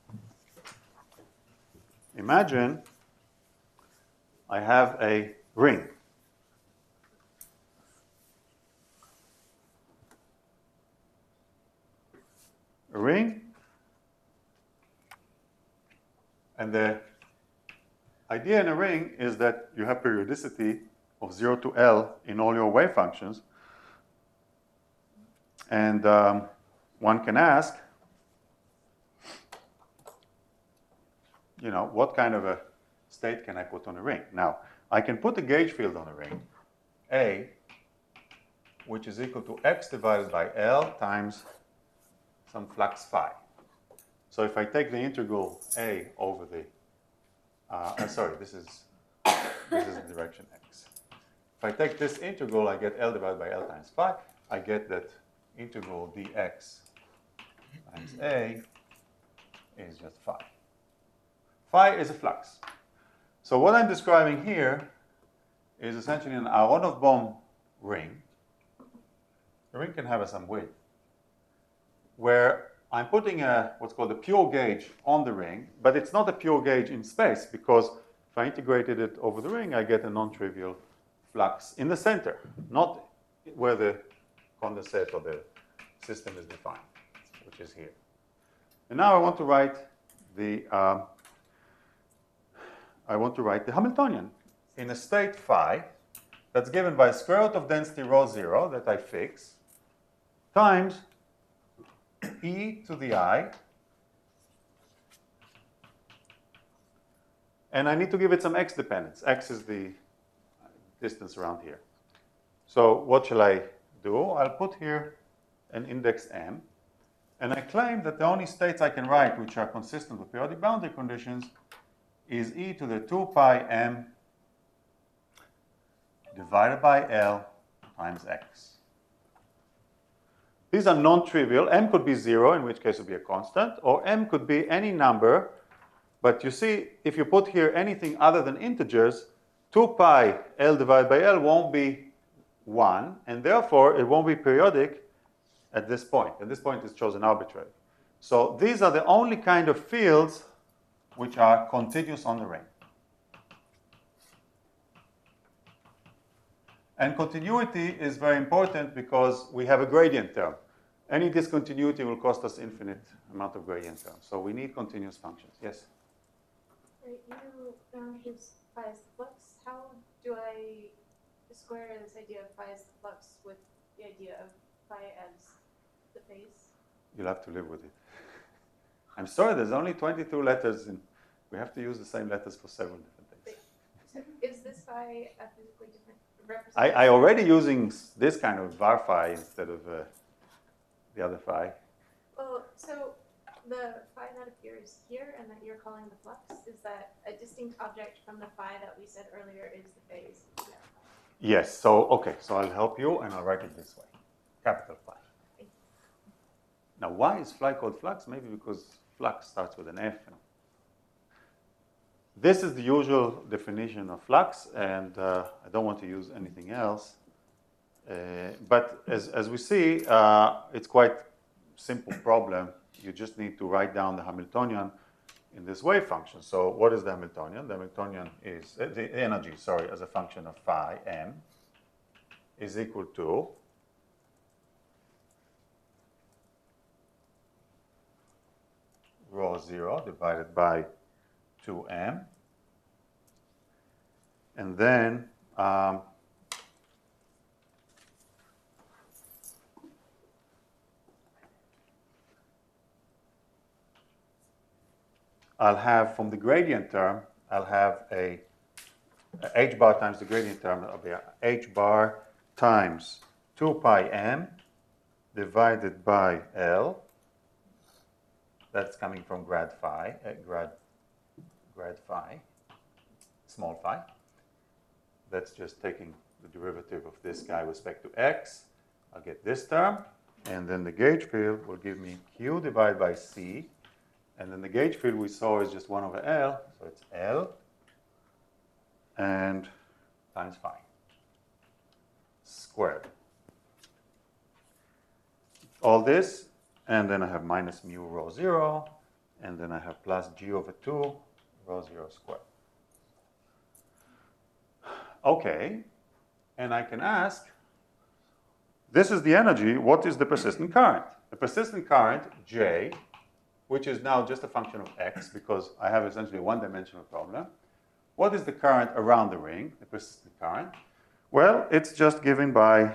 Imagine I have a ring. A ring, and the idea in a ring is that you have periodicity of zero to L in all your wave functions. And um, one can ask, you know, what kind of a state can I put on a ring? Now, I can put a gauge field on a ring, A, which is equal to x divided by L times some flux phi. So if I take the integral A over the, uh, uh, sorry, this is, this is the direction x. If I take this integral, I get L divided by L times phi. I get that integral dx times A is just phi. Phi is a flux. So what I'm describing here is essentially an Aharonov-Bohm ring. The ring can have some width, where I'm putting a, what's called a pure gauge on the ring, but it's not a pure gauge in space, because if I integrated it over the ring, I get a non-trivial flux in the center, not where the condensate or the system is defined, which is here. And now I want to write the um, I want to write the Hamiltonian in a state phi that's given by square root of density rho zero that I fix times e to the I, and I need to give it some x dependence. X is the distance around here. So what shall I do? I'll put here an index m, and I claim that the only states I can write which are consistent with periodic boundary conditions is e to the two pi m divided by L times x. These are non-trivial. M could be zero, in which case it would be a constant, or m could be any number. But you see, if you put here anything other than integers, two pi L divided by L won't be one, and therefore it won't be periodic at this point. At this point, it's chosen arbitrarily. So these are the only kind of fields which are continuous on the ring. And continuity is very important because we have a gradient term. Any discontinuity will cost us infinite amount of gradient terms. So we need continuous functions. Yes? Right, you found this phi as the flux. How do I square this idea of phi as the flux with the idea of phi as the phase? You'll have to live with it. I'm sorry, there's only twenty-two letters, and we have to use the same letters for several different things. So is this phi a physically different representation? I, I already using this kind of var phi instead of uh, the other phi. Well, so the phi that appears here and that you're calling the flux, is that a distinct object from the phi that we said earlier is the phase? Yes, so, okay, so I'll help you, and I'll write it this way, capital phi. Now, why is phi called flux? Maybe because flux starts with an F. You know. This is the usual definition of flux, and uh, I don't want to use anything else. Uh, but as, as we see, uh, it's quite simple problem. You just need to write down the Hamiltonian in this wave function. So what is the Hamiltonian? The Hamiltonian is, uh, the energy, sorry, as a function of phi m is equal to rho zero divided by two m. And then um, I'll have, from the gradient term, I'll have a, a h bar times the gradient term, it'll be a h bar times two pi m divided by L. That's coming from grad phi, uh, grad, grad phi, small phi. That's just taking the derivative of this guy with respect to x. I'll get this term, and then the gauge field will give me Q divided by C. And then the gauge field we saw is just one over L, so it's L and times phi squared. All this, and then I have minus mu rho zero, and then I have plus G over two rho zero squared. Okay, and I can ask, this is the energy, what is the persistent current? The persistent current, J, which is now just a function of x, because I have essentially a one-dimensional problem. What is the current around the ring, the persistent current? Well, it's just given by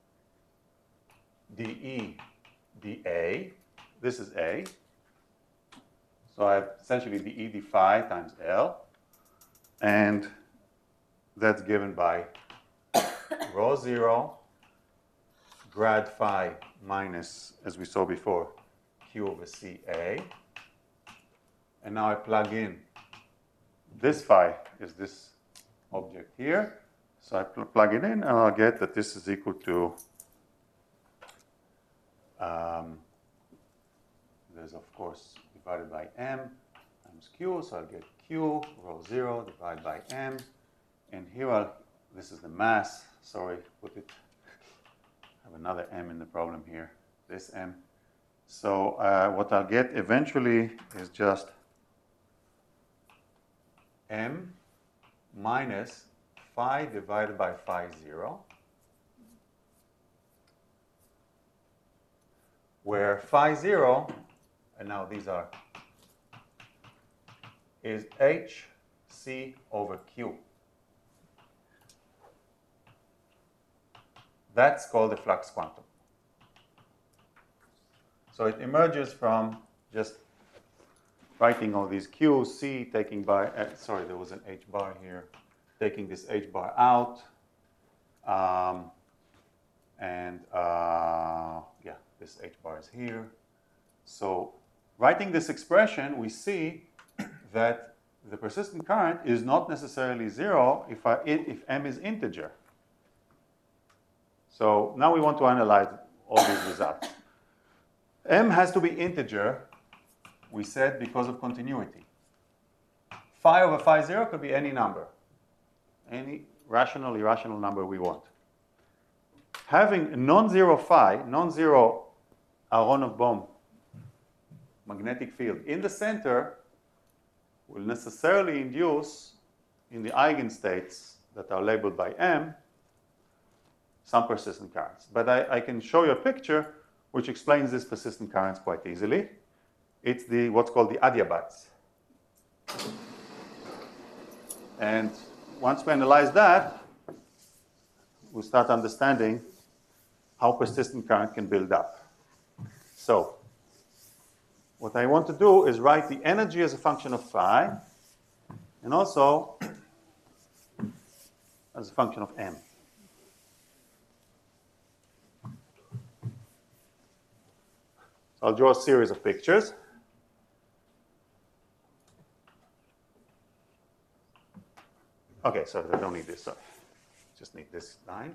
dE dA. This is A. So I have essentially dE d phi times L. And that's given by rho zero, grad phi minus, as we saw before, Q over C A. And now I plug in this phi is this object here. So I pl plug it in, and I'll get that this is equal to, um, there's of course divided by m times q, so I'll get q rho zero divided by m. And here I'll, this is the mass, sorry, put it, I have another m in the problem here, this m. So uh, what I'll get eventually is just m minus phi divided by phi zero, where phi zero, and now these are, is h c over q. That's called the flux quantum. So it emerges from just writing all these Q, C, taking by, uh, sorry, there was an H bar here, taking this H bar out, um, and uh, yeah, this H bar is here. So writing this expression, we see that the persistent current is not necessarily zero if, I, if m is integer. So now we want to analyze all these results. M has to be integer, we said, because of continuity. Phi over phi zero could be any number, any rational, irrational number we want. Having non-zero phi, non-zero Aharonov-Bohm magnetic field in the center will necessarily induce, in the eigenstates that are labeled by M, some persistent currents. But I, I can show you a picture which explains this persistent currents quite easily. It's the what's called the adiabats. And once we analyze that, we start understanding how persistent current can build up. So what I want to do is write the energy as a function of phi, and also as a function of m. So I'll draw a series of pictures. Okay, sorry, I don't need this, sorry. Just need this line.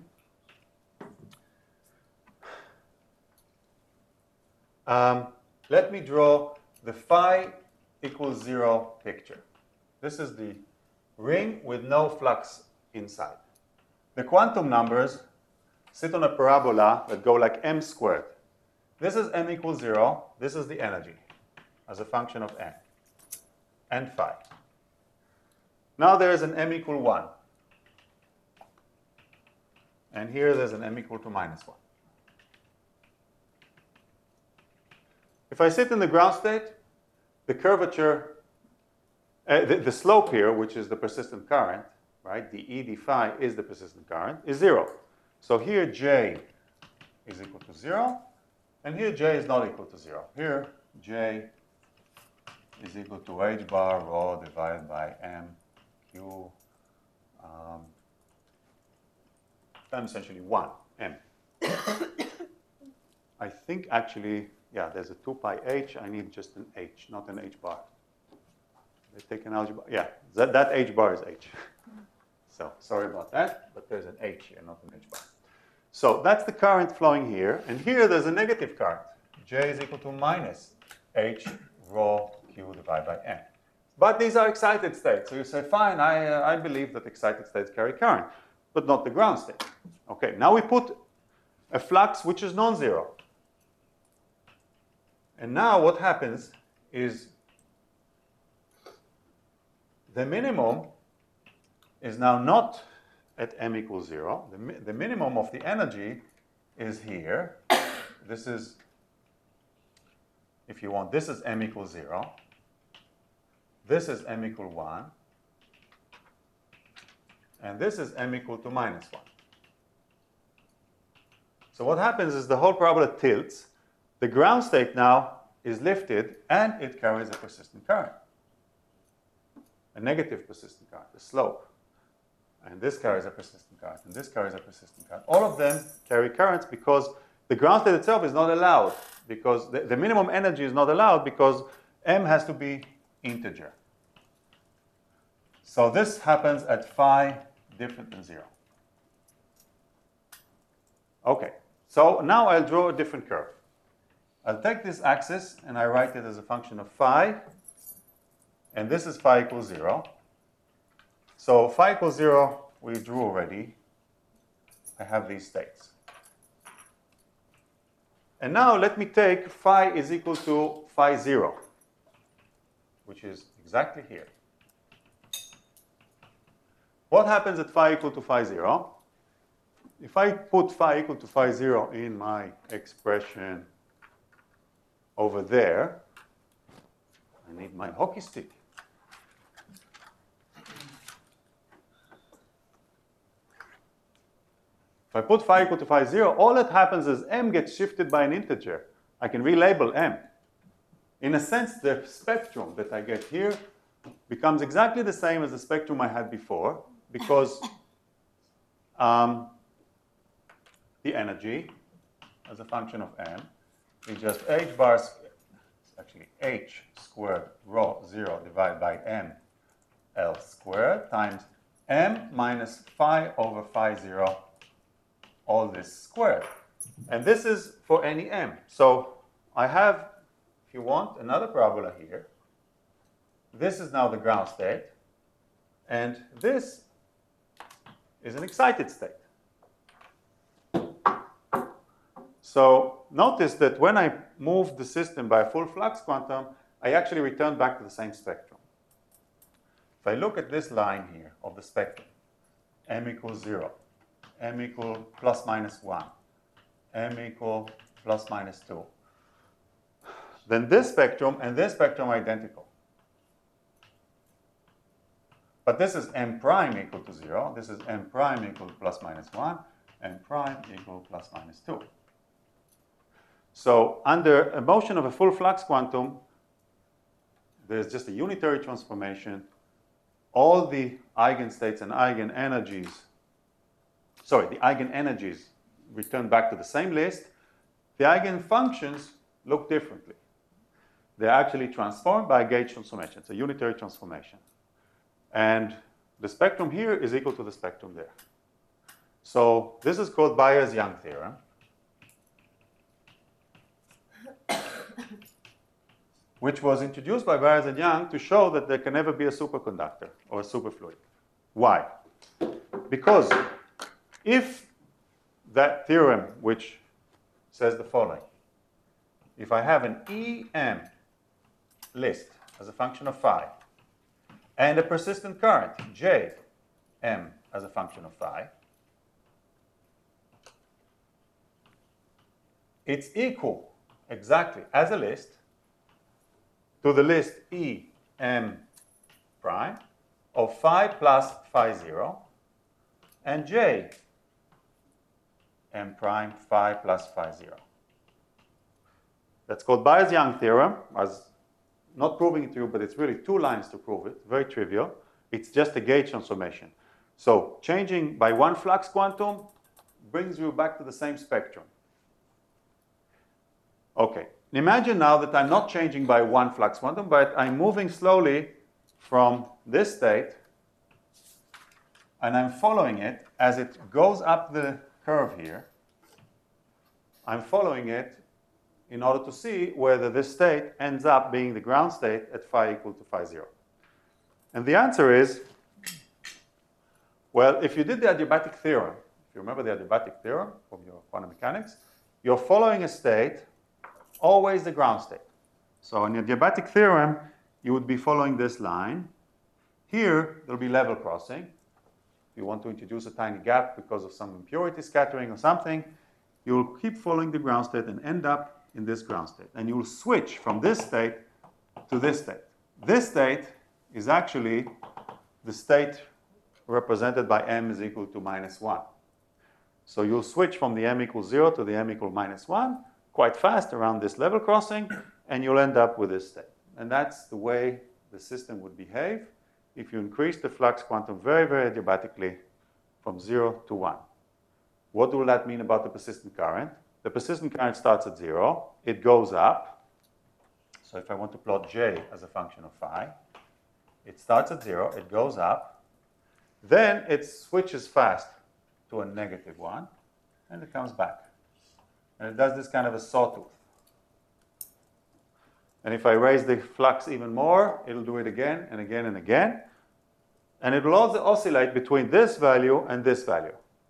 Um, let me draw the phi equals zero picture. This is the ring with no flux inside. The quantum numbers sit on a parabola that go like m squared. This is m equals zero. This is the energy as a function of m and phi. Now there is an m equal one. And here there's an m equal to minus one. If I sit in the ground state, the curvature, uh, the, the slope here, which is the persistent current, right, the E d phi is the persistent current, is zero. So here J is equal to zero, and here J is not equal to zero. Here J is equal to h bar rho divided by m q, um, and essentially one, m. I think actually, yeah, there's a two pi h. I need just an h, not an h bar. They take an algebra. Yeah, that, that h bar is h. So sorry about that, but there's an h here, not an h bar. So that's the current flowing here. And here there's a negative current. J is equal to minus h rho q divided by n. But these are excited states. So you say, fine, I, uh, I believe that excited states carry current, but not the ground state. Okay, now we put a flux which is non-zero. And now what happens is the minimum is now not at m equals zero. The, mi the minimum of the energy is here. This is, if you want, this is m equals zero. This is m equal one. And this is m equal to minus one. So what happens is the whole parabola tilts. The ground state now is lifted, and it carries a persistent current, a negative persistent current, a slope. And this carries a persistent current, and this carries a persistent current. All of them carry currents because the ground state itself is not allowed, because the, the minimum energy is not allowed because m has to be integer. So this happens at phi different than zero. Okay, so now I'll draw a different curve. I'll take this axis and I write it as a function of phi, and this is phi equals zero. So phi equals zero, we drew already. I have these states. And now let me take phi is equal to phi zero, which is exactly here. What happens at phi equal to phi zero? If I put phi equal to phi zero in my expression over there, I need my hockey stick. If I put phi equal to phi zero, all that happens is m gets shifted by an integer. I can relabel m. In a sense, the spectrum that I get here becomes exactly the same as the spectrum I had before, because um, the energy as a function of m is just h bar, actually h squared rho zero divided by m L squared times m minus phi over phi zero, all this squared. And this is for any m. So I have, if you want, another parabola here. This is now the ground state. And this is an excited state. So notice that when I move the system by a full flux quantum, I actually return back to the same spectrum. If I look at this line here of the spectrum, m equals zero, m equal plus minus one, m equal plus minus two, then this spectrum and this spectrum are identical. But this is m prime equal to zero, this is m prime equal plus minus one, m prime equal plus minus two. So under a motion of a full flux quantum, there's just a unitary transformation. All the eigenstates and eigenenergies, sorry, the eigenenergies return back to the same list. The eigenfunctions look differently. They're actually transformed by a gauge transformation. It's a unitary transformation. And the spectrum here is equal to the spectrum there. So this is called Byers-Young theorem. Which was introduced by Byers and Young to show that there can never be a superconductor or a superfluid. Why? Because if that theorem which says the following. If I have an E M list as a function of phi, and a persistent current, J M, as a function of phi, it's equal exactly as a list to the list E M prime of phi plus phi zero and J M prime phi plus phi zero. That's called Byers-Young theorem. I was not proving it to you, but it's really two lines to prove it. Very trivial. It's just a gauge transformation. So changing by one flux quantum brings you back to the same spectrum. Okay. Imagine now that I'm not changing by one flux quantum, but I'm moving slowly from this state, and I'm following it as it goes up the curve here. I'm following it in order to see whether this state ends up being the ground state at phi equal to phi zero. And the answer is, well, if you did the adiabatic theorem, if you remember the adiabatic theorem from your quantum mechanics, you're following a state, always the ground state. So in the adiabatic theorem, you would be following this line. Here, there'll be level crossing. If you want to introduce a tiny gap because of some impurity scattering or something, you'll keep following the ground state and end up in this ground state. And you'll switch from this state to this state. This state is actually the state represented by m is equal to minus one. So you'll switch from the m equals zero to the m equal minus one quite fast around this level crossing, and you'll end up with this state. And that's the way the system would behave if you increase the flux quantum very, very adiabatically from zero to one. What will that mean about the persistent current? The persistent current starts at zero. It goes up. So if I want to plot J as a function of phi, it starts at zero. It goes up. Then it switches fast to a negative one, and it comes back. And it does this kind of a sawtooth. And if I raise the flux even more, it'll do it again and again and again. And it will also oscillate between this value and this value.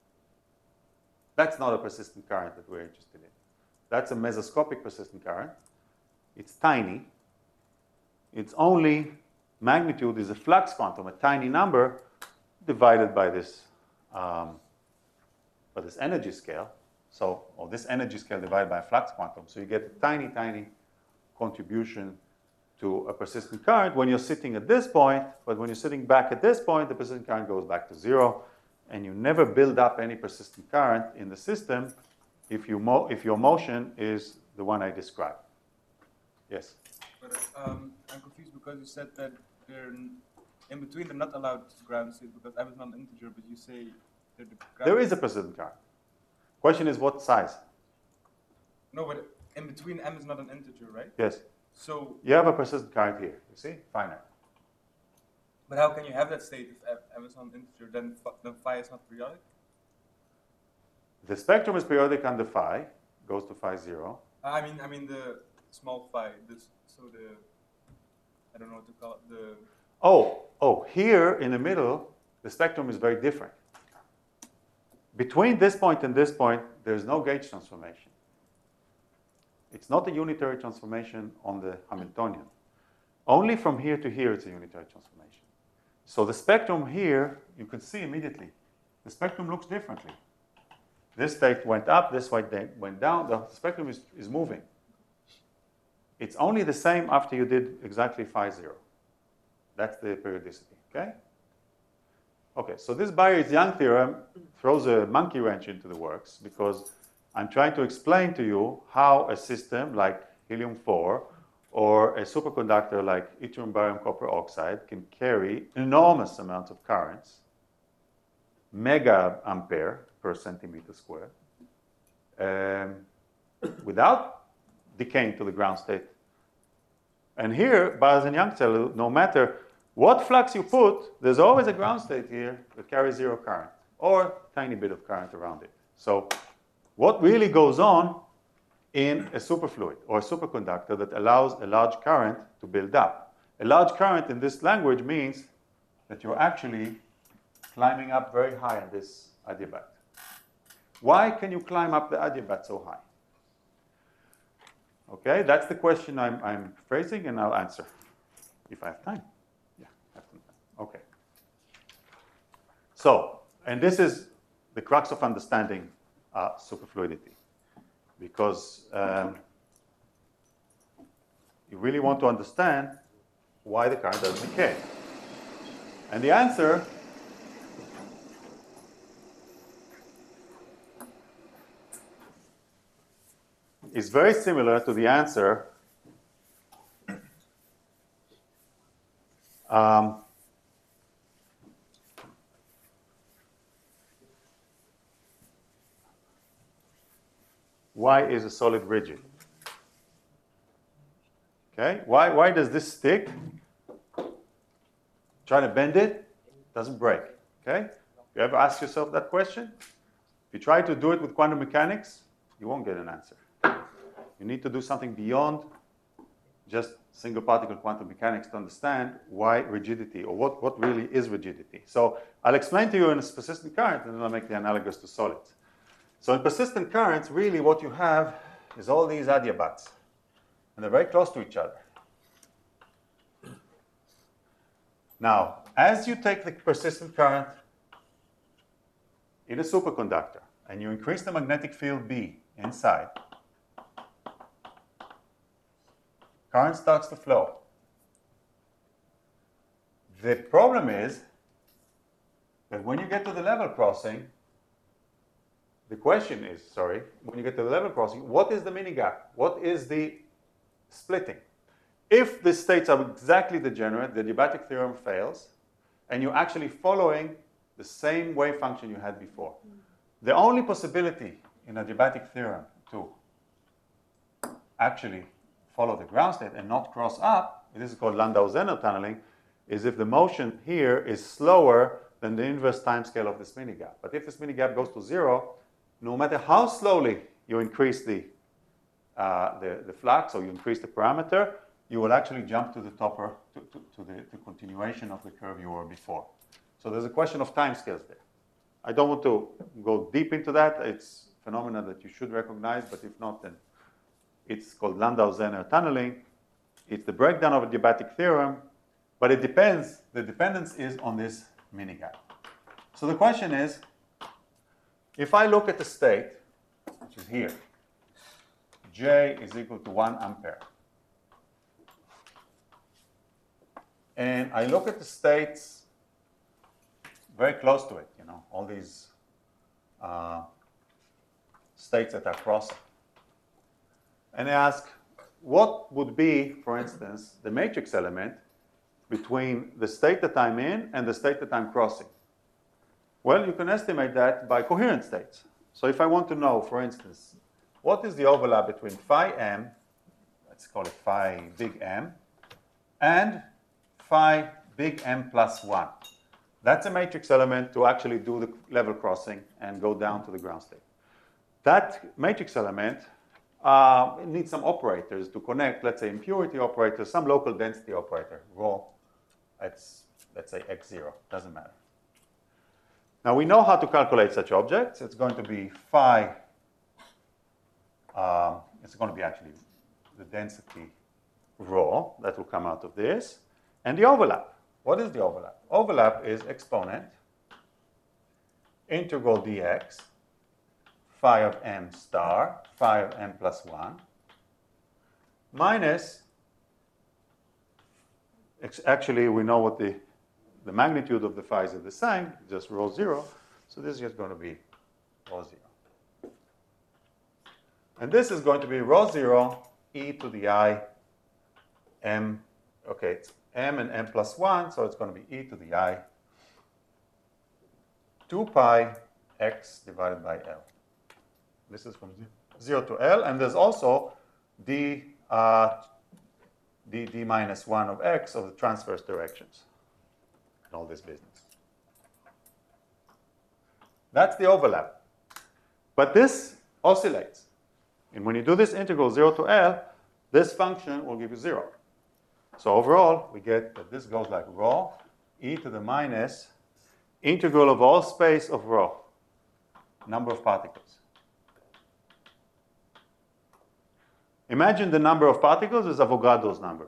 That's not a persistent current that we're interested in. That's a mesoscopic persistent current. It's tiny. Its only magnitude is a flux quantum, a tiny number, divided by this, um, by this energy scale. So, or this energy scale divided by a flux quantum. So you get a tiny, tiny contribution to a persistent current when you're sitting at this point, but when you're sitting back at this point, the persistent current goes back to zero, and you never build up any persistent current in the system if, you mo if your motion is the one I described. Yes? But um, I'm confused because you said that they're in between they're not allowed ground state because m is not an integer, but you say they're the ground There is a persistent current. Question is what size? No, but in between m is not an integer, right? Yes. So You have a persistent current here, you see? Finite. but how can you have that state if m is not an integer? Then then phi is not periodic. The spectrum is periodic under phi, goes to phi zero. I mean, I mean the small phi. This so the I don't know what to call it. The Oh, oh, here in the middle, the spectrum is very different. Between this point and this point, there's no gauge transformation. It's not a unitary transformation on the Hamiltonian. Only from here to here, it's a unitary transformation. So the spectrum here, you can see immediately, the spectrum looks differently. This state went up, this state went down, the spectrum is, is moving. It's only the same after you did exactly phi zero. That's the periodicity, okay? Okay, so this Byers-Young theorem throws a monkey wrench into the works because I'm trying to explain to you how a system like helium four or a superconductor like yttrium barium copper oxide can carry enormous amounts of currents, mega ampere per centimeter squared, um, without decaying to the ground state. And here, Byers-Young tell no matter what flux you put, there's always a ground state here that carries zero current, or a tiny bit of current around it. So what really goes on in a superfluid or a superconductor that allows a large current to build up? A large current in this language means that you're actually climbing up very high in this adiabat. Why can you climb up the adiabat so high? Okay, that's the question I'm, I'm phrasing, and I'll answer if I have time. Yeah, I have some time. Okay. So, and this is the crux of understanding uh, superfluidity, because um, you really want to understand why the current doesn't decay. And the answer is very similar to the answer um, why is a solid rigid? Okay, why, why does this stick? Try to bend it, doesn't break. Okay, you ever ask yourself that question? If you try to do it with quantum mechanics, you won't get an answer. You need to do something beyond just single particle quantum mechanics to understand why rigidity, or what, what really is rigidity. So I'll explain to you in a persistent current, and then I'll make the analogous to solids. So in persistent currents, really what you have is all these adiabats, and they're very close to each other. Now, as you take the persistent current in a superconductor, and you increase the magnetic field B inside, current starts to flow. The problem is that when you get to the level crossing, the question is, sorry, when you get to the level crossing, what is the mini gap? What is the splitting? If the states are exactly degenerate, the adiabatic theorem fails, and you're actually following the same wave function you had before. The only possibility in adiabatic theorem to actually follow the ground state and not cross up, this is called Landau-Zenner tunneling, is if the motion here is slower than the inverse time scale of this mini gap. But if this mini gap goes to zero, no matter how slowly you increase the, uh, the, the flux, or you increase the parameter, you will actually jump to the topper, to, to, to the, the continuation of the curve you were before. So there's a question of time scales there. I don't want to go deep into that. It's a phenomenon that you should recognize, but if not, then it's called Landau-Zenner tunneling. It's the breakdown of a adiabatic theorem, but it depends, the dependence is on this mini gap. So the question is, if I look at the state, which is here, J is equal to one ampere, and I look at the states very close to it, you know, all these uh, states that are crossing. And I ask, what would be, for instance, the matrix element between the state that I'm in and the state that I'm crossing? Well, you can estimate that by coherent states. So if I want to know, for instance, what is the overlap between phi m, let's call it phi big M, and phi big M plus one. That's a matrix element to actually do the level crossing and go down to the ground state. That matrix element uh, needs some operators to connect, let's say impurity operator, some local density operator, rho, it's, let's say x zero, doesn't matter. Now we know how to calculate such objects. It's going to be phi, uh, it's going to be actually the density rho that will come out of this. And the overlap. What is the overlap? Overlap is exponent, integral dx, phi of m star, phi of m plus one, minus, actually we know what the, the magnitude of the phi's is the same, just rho zero, so this is just going to be rho zero. And this is going to be rho zero e to the I m, okay, it's m and m plus one, so it's going to be e to the I two pi x divided by L. This is from zero to L, and there's also d, uh, d, d minus one of x of the transverse directions and all this business. That's the overlap. But this oscillates. And when you do this integral zero to L, this function will give you zero. So overall, we get that this goes like rho e to the minus integral of all space of rho number of particles. Imagine the number of particles is Avogadro's number.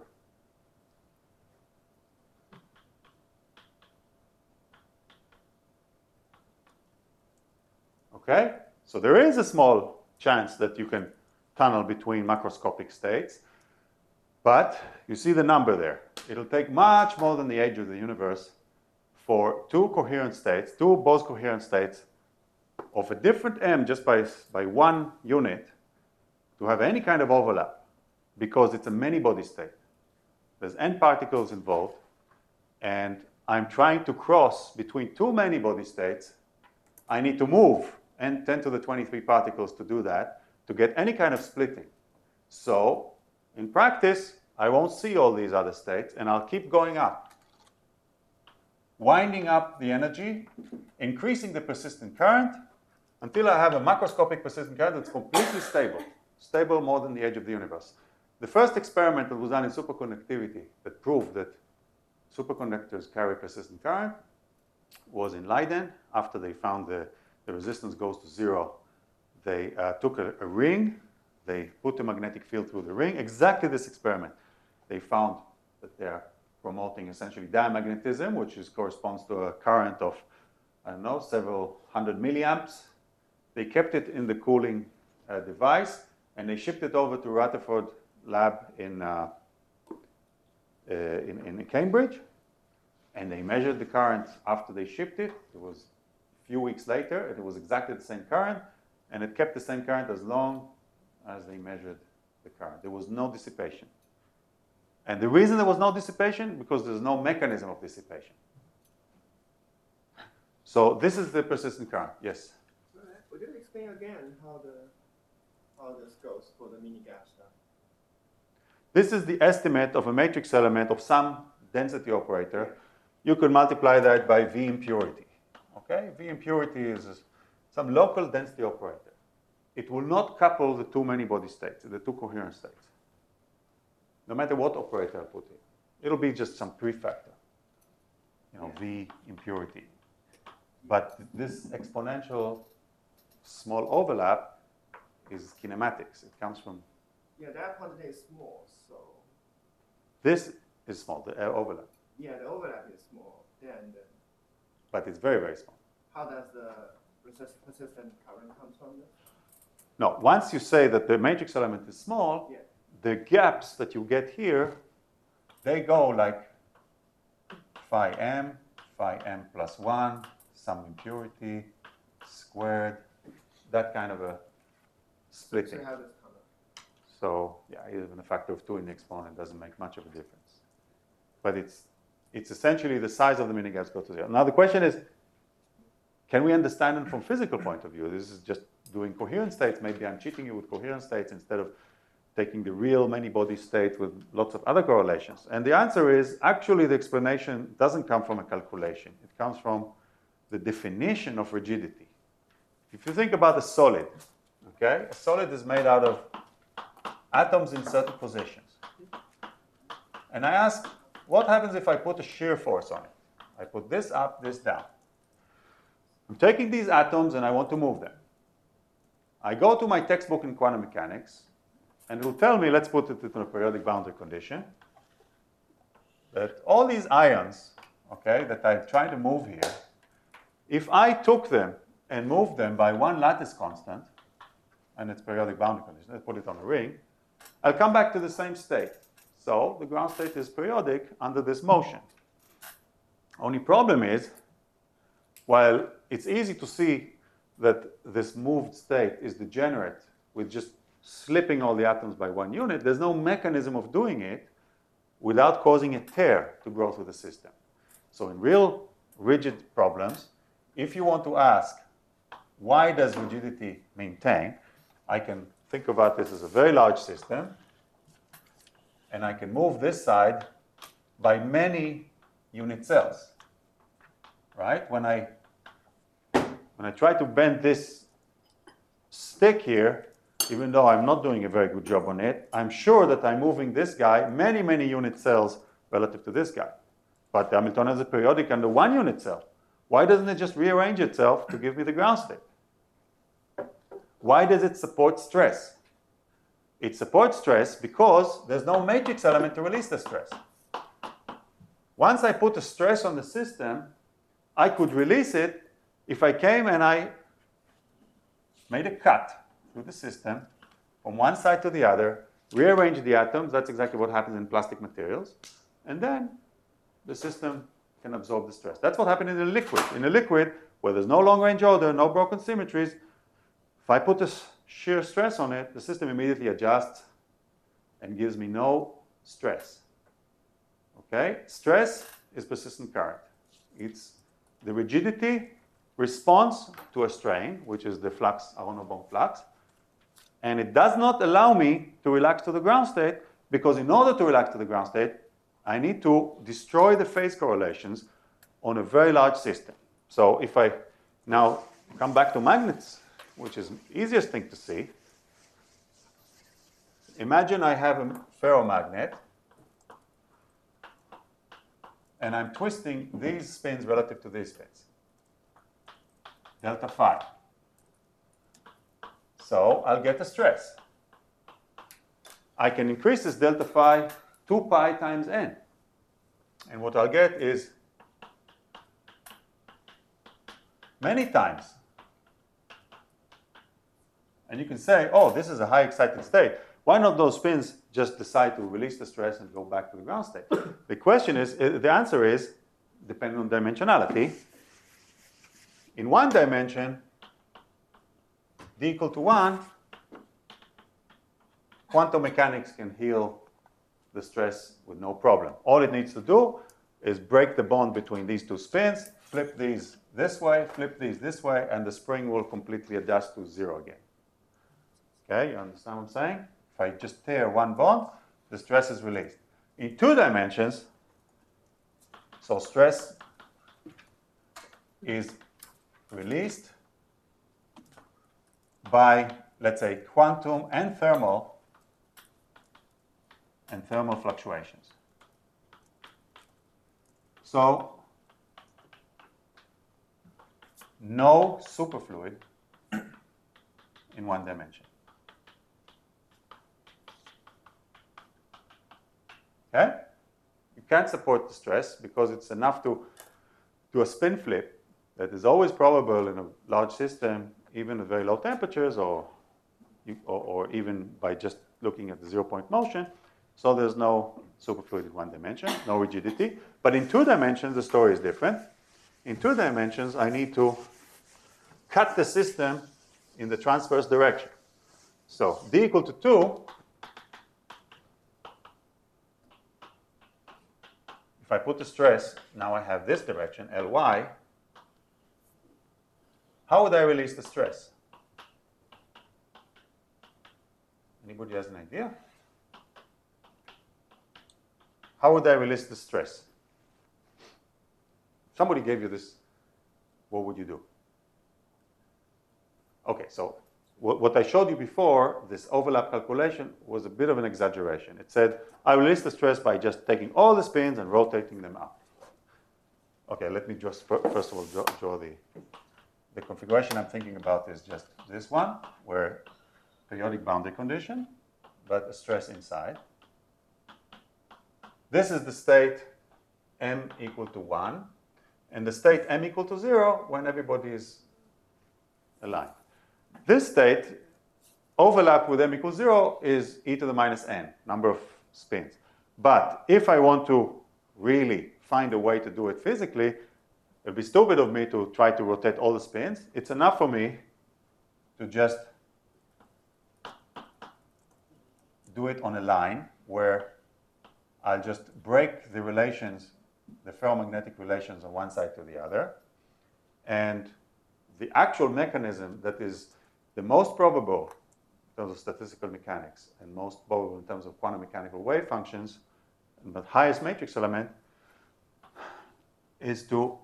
Okay? So there is a small chance that you can tunnel between macroscopic states, but you see the number there. It'll take much more than the age of the universe for two coherent states, two Bose coherent states of a different m just by, by one unit to have any kind of overlap, because it's a many-body state. There's n particles involved, and I'm trying to cross between two many-body states. I need to move n ten to the twenty-three particles to do that, to get any kind of splitting. So, in practice, I won't see all these other states, and I'll keep going up, winding up the energy, increasing the persistent current, until I have a macroscopic persistent current that's completely stable, stable more than the edge of the universe. The first experiment that was done in superconductivity that proved that superconductors carry persistent current was in Leiden. After they found the, the resistance goes to zero, they uh, took a, a ring, they put a magnetic field through the ring, exactly this experiment. They found that they're promoting essentially diamagnetism, which is, corresponds to a current of, I don't know, several hundred milliamps. They kept it in the cooling uh, device, and they shipped it over to Rutherford lab in, uh, uh, in, in Cambridge, and they measured the current after they shipped it. It was a few weeks later, and it was exactly the same current, and it kept the same current as long as they measured the current. There was no dissipation. And the reason there was no dissipation, because there's no mechanism of dissipation. So this is the persistent current, yes? Would you explain again how the how this goes for the mini gap stuff? This is the estimate of a matrix element of some density operator. You could multiply that by V impurity. Okay? V impurity is some local density operator. It will not couple the two many-body states, the two coherent states, no matter what operator I put in. It'll be just some prefactor, you know, V impurity. But this exponential small overlap is kinematics. It comes from... Yeah, that quantity is small, so... This is small, the uh, overlap. Yeah, the overlap is small. Then, the, but it's very, very small. how does the persist persistent current come from this? No, once you say that the matrix element is small, Yeah. the gaps that you get here, they go like phi m, phi m plus one, some impurity, squared, that kind of a splitting. So how does come up? So yeah, even a factor of two in the exponent doesn't make much of a difference. But it's, it's essentially the size of the mini gaps go to zero. Now the question is, can we understand it from physical point of view? This is just doing coherent states. Maybe I'm cheating you with coherent states instead of taking the real many-body state with lots of other correlations. And the answer is, actually the explanation doesn't come from a calculation. It comes from the definition of rigidity. If you think about a solid, okay? A solid is made out of atoms in certain positions. And I ask, what happens if I put a shear force on it? I put this up, this down. I'm taking these atoms and I want to move them. I go to my textbook in quantum mechanics, and it will tell me, let's put it into a periodic boundary condition, that all these ions, okay, that I'm trying to move here, if I took them and moved them by one lattice constant, and it's periodic boundary condition, let's put it on a ring, I'll come back to the same state. So the ground state is periodic under this motion. Only problem is, while it's easy to see that this moved state is degenerate with just slipping all the atoms by one unit, there's no mechanism of doing it without causing a tear to grow through the system. So in real rigid problems, if you want to ask, why does rigidity maintain? I can think about this as a very large system, and I can move this side by many unit cells, right? When I, when I try to bend this stick here, even though I'm not doing a very good job on it, I'm sure that I'm moving this guy many, many unit cells relative to this guy. But the Hamiltonian is a periodic under one unit cell. Why doesn't it just rearrange itself to give me the ground state? Why does it support stress? It supports stress because there's no matrix element to release the stress. Once I put a stress on the system, I could release it if I came and I made a cut through the system from one side to the other, rearrange the atoms. That's exactly what happens in plastic materials. And then the system can absorb the stress. That's what happened in a liquid. In a liquid, where there's no long-range order, no broken symmetries, if I put a shear stress on it, the system immediately adjusts and gives me no stress. Okay? Stress is persistent current. It's the rigidity response to a strain, which is the flux, Aharonov-Bohm flux, and it does not allow me to relax to the ground state, because in order to relax to the ground state, I need to destroy the phase correlations on a very large system. So if I now come back to magnets, which is the easiest thing to see, imagine I have a ferromagnet, and I'm twisting these spins relative to these spins. Delta phi. So I'll get a stress. I can increase this delta phi two pi times n. And what I'll get is many times. And you can say, oh, this is a high excited state. Why not those spins just decide to release the stress and go back to the ground state? The question is, the answer is, depending on dimensionality, in one dimension, d equal to one, quantum mechanics can heal the stress with no problem. All it needs to do is break the bond between these two spins, flip these this way, flip these this way, and the spring will completely adjust to zero again. Okay, you understand what I'm saying? If I just tear one bond, the stress is released. In two dimensions, so stress is released by, let's say, quantum and thermal and thermal fluctuations. So no superfluid in one dimension. Okay? You can't support the stress because it's enough to do a spin flip that is always probable in a large system, even at very low temperatures, or, you, or, or even by just looking at the zero-point motion. So there's no superfluid in one dimension, no rigidity. But in two dimensions, the story is different. In two dimensions, I need to cut the system in the transverse direction. So d equal to two, if I put the stress, now I have this direction, Ly. How would I release the stress? Anybody has an idea? How would I release the stress? Somebody gave you this. What would you do? Okay, so what I showed you before, this overlap calculation, was a bit of an exaggeration. It said, I release the stress by just taking all the spins and rotating them out. Okay, let me just first of all draw, draw the, the configuration I'm thinking about is just this one, where periodic boundary condition, but a stress inside. This is the state m equal to one, and the state m equal to zero when everybody is aligned. This state, overlap with m equals zero, is e to the minus n, number of spins. But if I want to really find a way to do it physically, it would be stupid of me to try to rotate all the spins. It's enough for me to just do it on a line where I'll just break the relations, the ferromagnetic relations on one side to the other. And the actual mechanism that is the most probable in terms of statistical mechanics and most probable in terms of quantum mechanical wave functions, and the highest matrix element, is to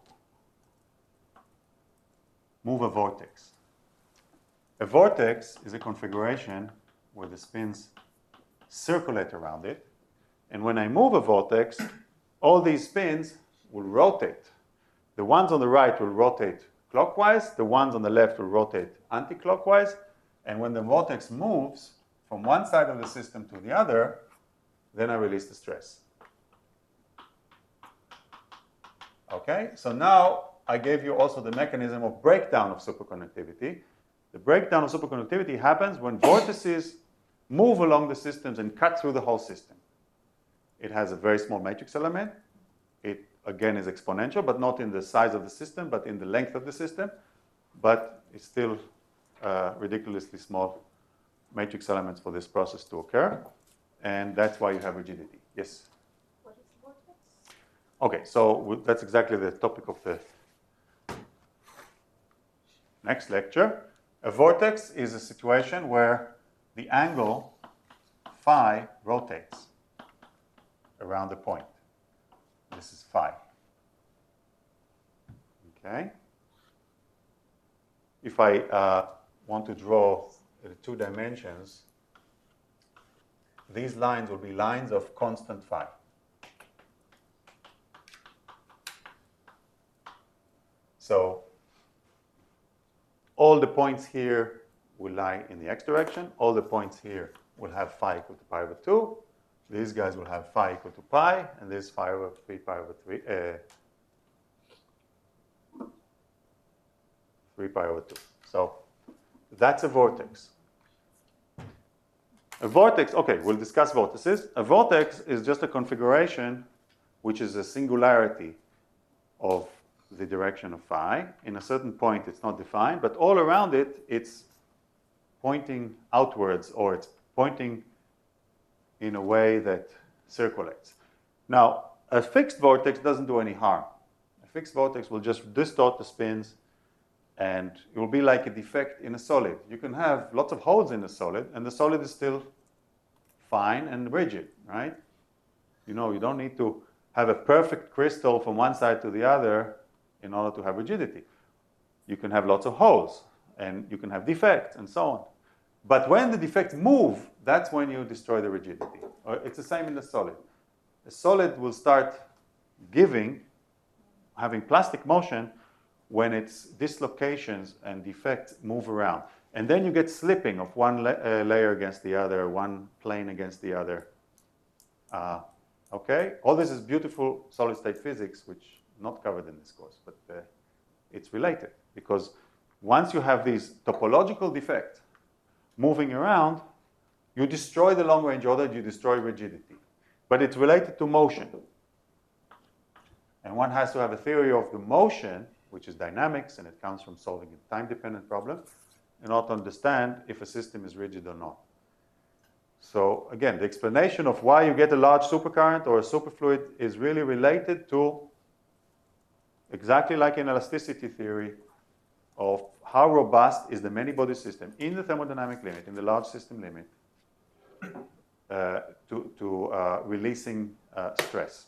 move a vortex. A vortex is a configuration where the spins circulate around it. And when I move a vortex, all these spins will rotate. The ones on the right will rotate clockwise. The ones on the left will rotate anti-clockwise. And when the vortex moves from one side of the system to the other, then I release the stress. Okay, so now I gave you also the mechanism of breakdown of superconductivity. The breakdown of superconductivity happens when vortices move along the systems and cut through the whole system. It has a very small matrix element. It, again, is exponential, but not in the size of the system, but in the length of the system. But it's still uh, ridiculously small matrix elements for this process to occur. And that's why you have rigidity. Yes? What is the vortex? Okay, so that's exactly the topic of the next lecture. A vortex is a situation where the angle phi rotates around the point. This is phi. Okay? If I uh, want to draw the two dimensions, these lines will be lines of constant phi. So all the points here will lie in the x direction. All the points here will have phi equal to pi over two. These guys will have phi equal to pi, and this phi over three pi over three, uh, three pi over two. So that's a vortex. A vortex, okay, we'll discuss vortices. A vortex is just a configuration which is a singularity of the direction of phi. In a certain point, it's not defined, but all around it, it's pointing outwards, or it's pointing in a way that circulates. Now, a fixed vortex doesn't do any harm. A fixed vortex will just distort the spins, and it will be like a defect in a solid. You can have lots of holes in a solid, and the solid is still fine and rigid, right? You know, you don't need to have a perfect crystal from one side to the other in order to have rigidity. You can have lots of holes, and you can have defects, and so on. But when the defects move, that's when you destroy the rigidity. It's the same in the solid. A solid will start giving, having plastic motion, when its dislocations and defects move around. And then you get slipping of one la uh, layer against the other, one plane against the other. Uh, okay? All this is beautiful solid-state physics, which not covered in this course, but uh, it's related. Because once you have these topological defects moving around, you destroy the long-range order, you destroy rigidity. But it's related to motion. And one has to have a theory of the motion, which is dynamics, and it comes from solving a time-dependent problem, in order to understand if a system is rigid or not. So again, the explanation of why you get a large supercurrent or a superfluid is really related to, exactly like in elasticity theory, of how robust is the many-body system in the thermodynamic limit, in the large system limit, uh, to, to uh, releasing uh, stress.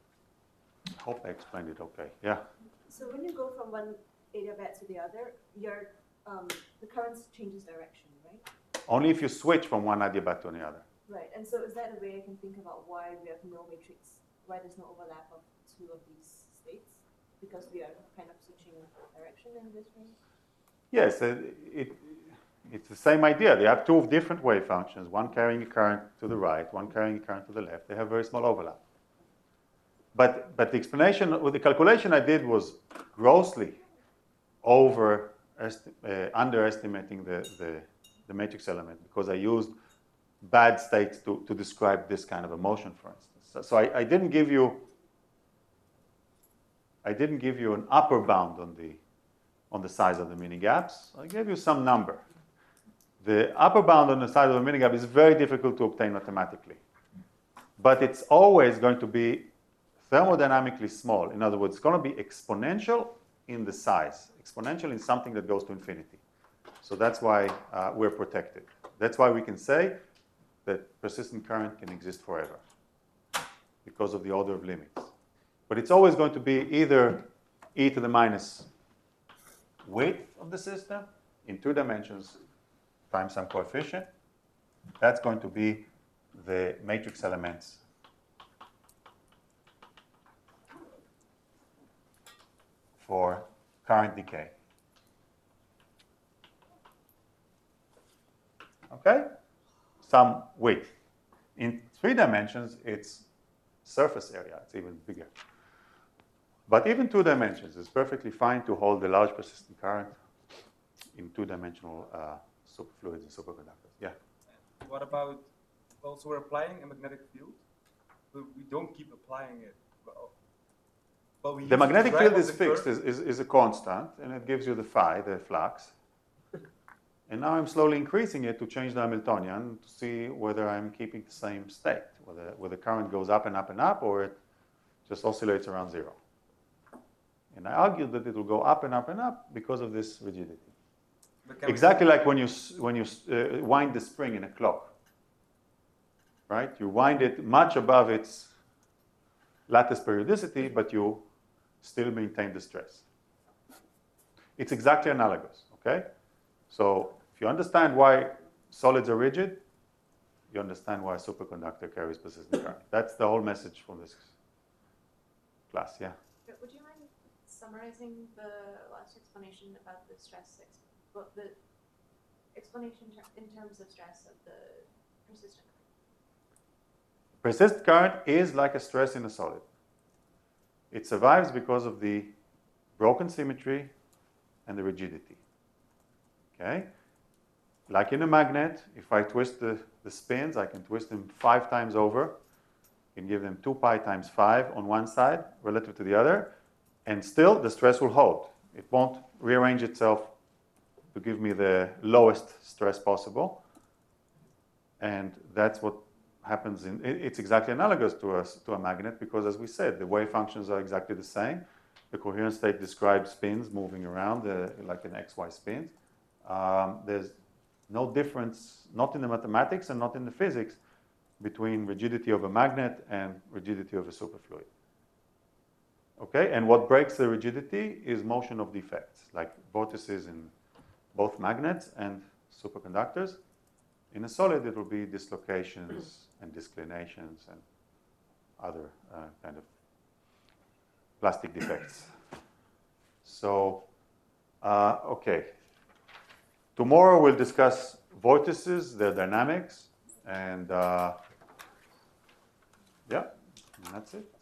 I hope I explained it okay. Yeah? So when you go from one adiabat to the other, your um, the current changes direction, right? Only if you switch from one adiabat to the other. Right, and so is that a way I can think about why we have no matrix, why there's no overlap of two of these states? Because we are kind of switching direction in this way? Yes, uh, it, it's the same idea. They have two different wave functions, one carrying a current to the right, one carrying a current to the left. They have very small overlap. But, but the explanation, well, the calculation I did was grossly over, uh, underestimating the, the, the matrix element, because I used bad states to, to describe this kind of a motion, for instance. So, so I, I didn't give you, I didn't give you an upper bound on the, on the size of the mini gaps. I gave you some number. The upper bound on the size of the mini gap is very difficult to obtain mathematically. But it's always going to be thermodynamically small. In other words, it's going to be exponential in the size, exponential in something that goes to infinity. So that's why uh, we're protected. That's why we can say that persistent current can exist forever, because of the order of limits. But it's always going to be either e to the minus width of the system in two dimensions times some coefficient. That's going to be the matrix elements for current decay. okay? Some width. In three dimensions, it's surface area, it's even bigger. But even two dimensions is perfectly fine to hold a large persistent current in two-dimensional uh, superfluids and superconductors. Yeah? What about, also we're applying a magnetic field, but we don't keep applying it. Well, but we The use it to magnetic drag field on is the fixed, curve. is, is, is a constant, and it gives you the phi, the flux. And now I'm slowly increasing it to change the Hamiltonian to see whether I'm keeping the same state, whether, whether the current goes up and up and up, or it just oscillates around zero. And I argued that it will go up and up and up because of this rigidity. But can we Exactly still- like when you, when you uh, wind the spring in a clock, right? You wind it much above its lattice periodicity, but you still maintain the stress. It's exactly analogous, okay? So if you understand why solids are rigid, you understand why a superconductor carries persistent current. That's the whole message from this class, yeah? Would you mind summarizing the last explanation about the stress, ex well, the explanation ter in terms of stress of the persistent current? Persistent current is like a stress in a solid. It survives because of the broken symmetry and the rigidity. Okay? Like in a magnet, if I twist the, the spins, I can twist them five times over and give them two pi times five on one side relative to the other, and still the stress will hold. It won't rearrange itself to give me the lowest stress possible. And that's what happens in, it's exactly analogous to a, to a magnet because, as we said, the wave functions are exactly the same. The coherent state describes spins moving around uh, like an X Y spin. Um, there's no difference, not in the mathematics and not in the physics, between rigidity of a magnet and rigidity of a superfluid. Okay, and what breaks the rigidity is motion of defects, like vortices in both magnets and superconductors. In a solid, it will be dislocations and disclinations and other uh, kind of plastic defects. So, uh, okay. Tomorrow we'll discuss vortices, their dynamics, and uh, yeah, and that's it.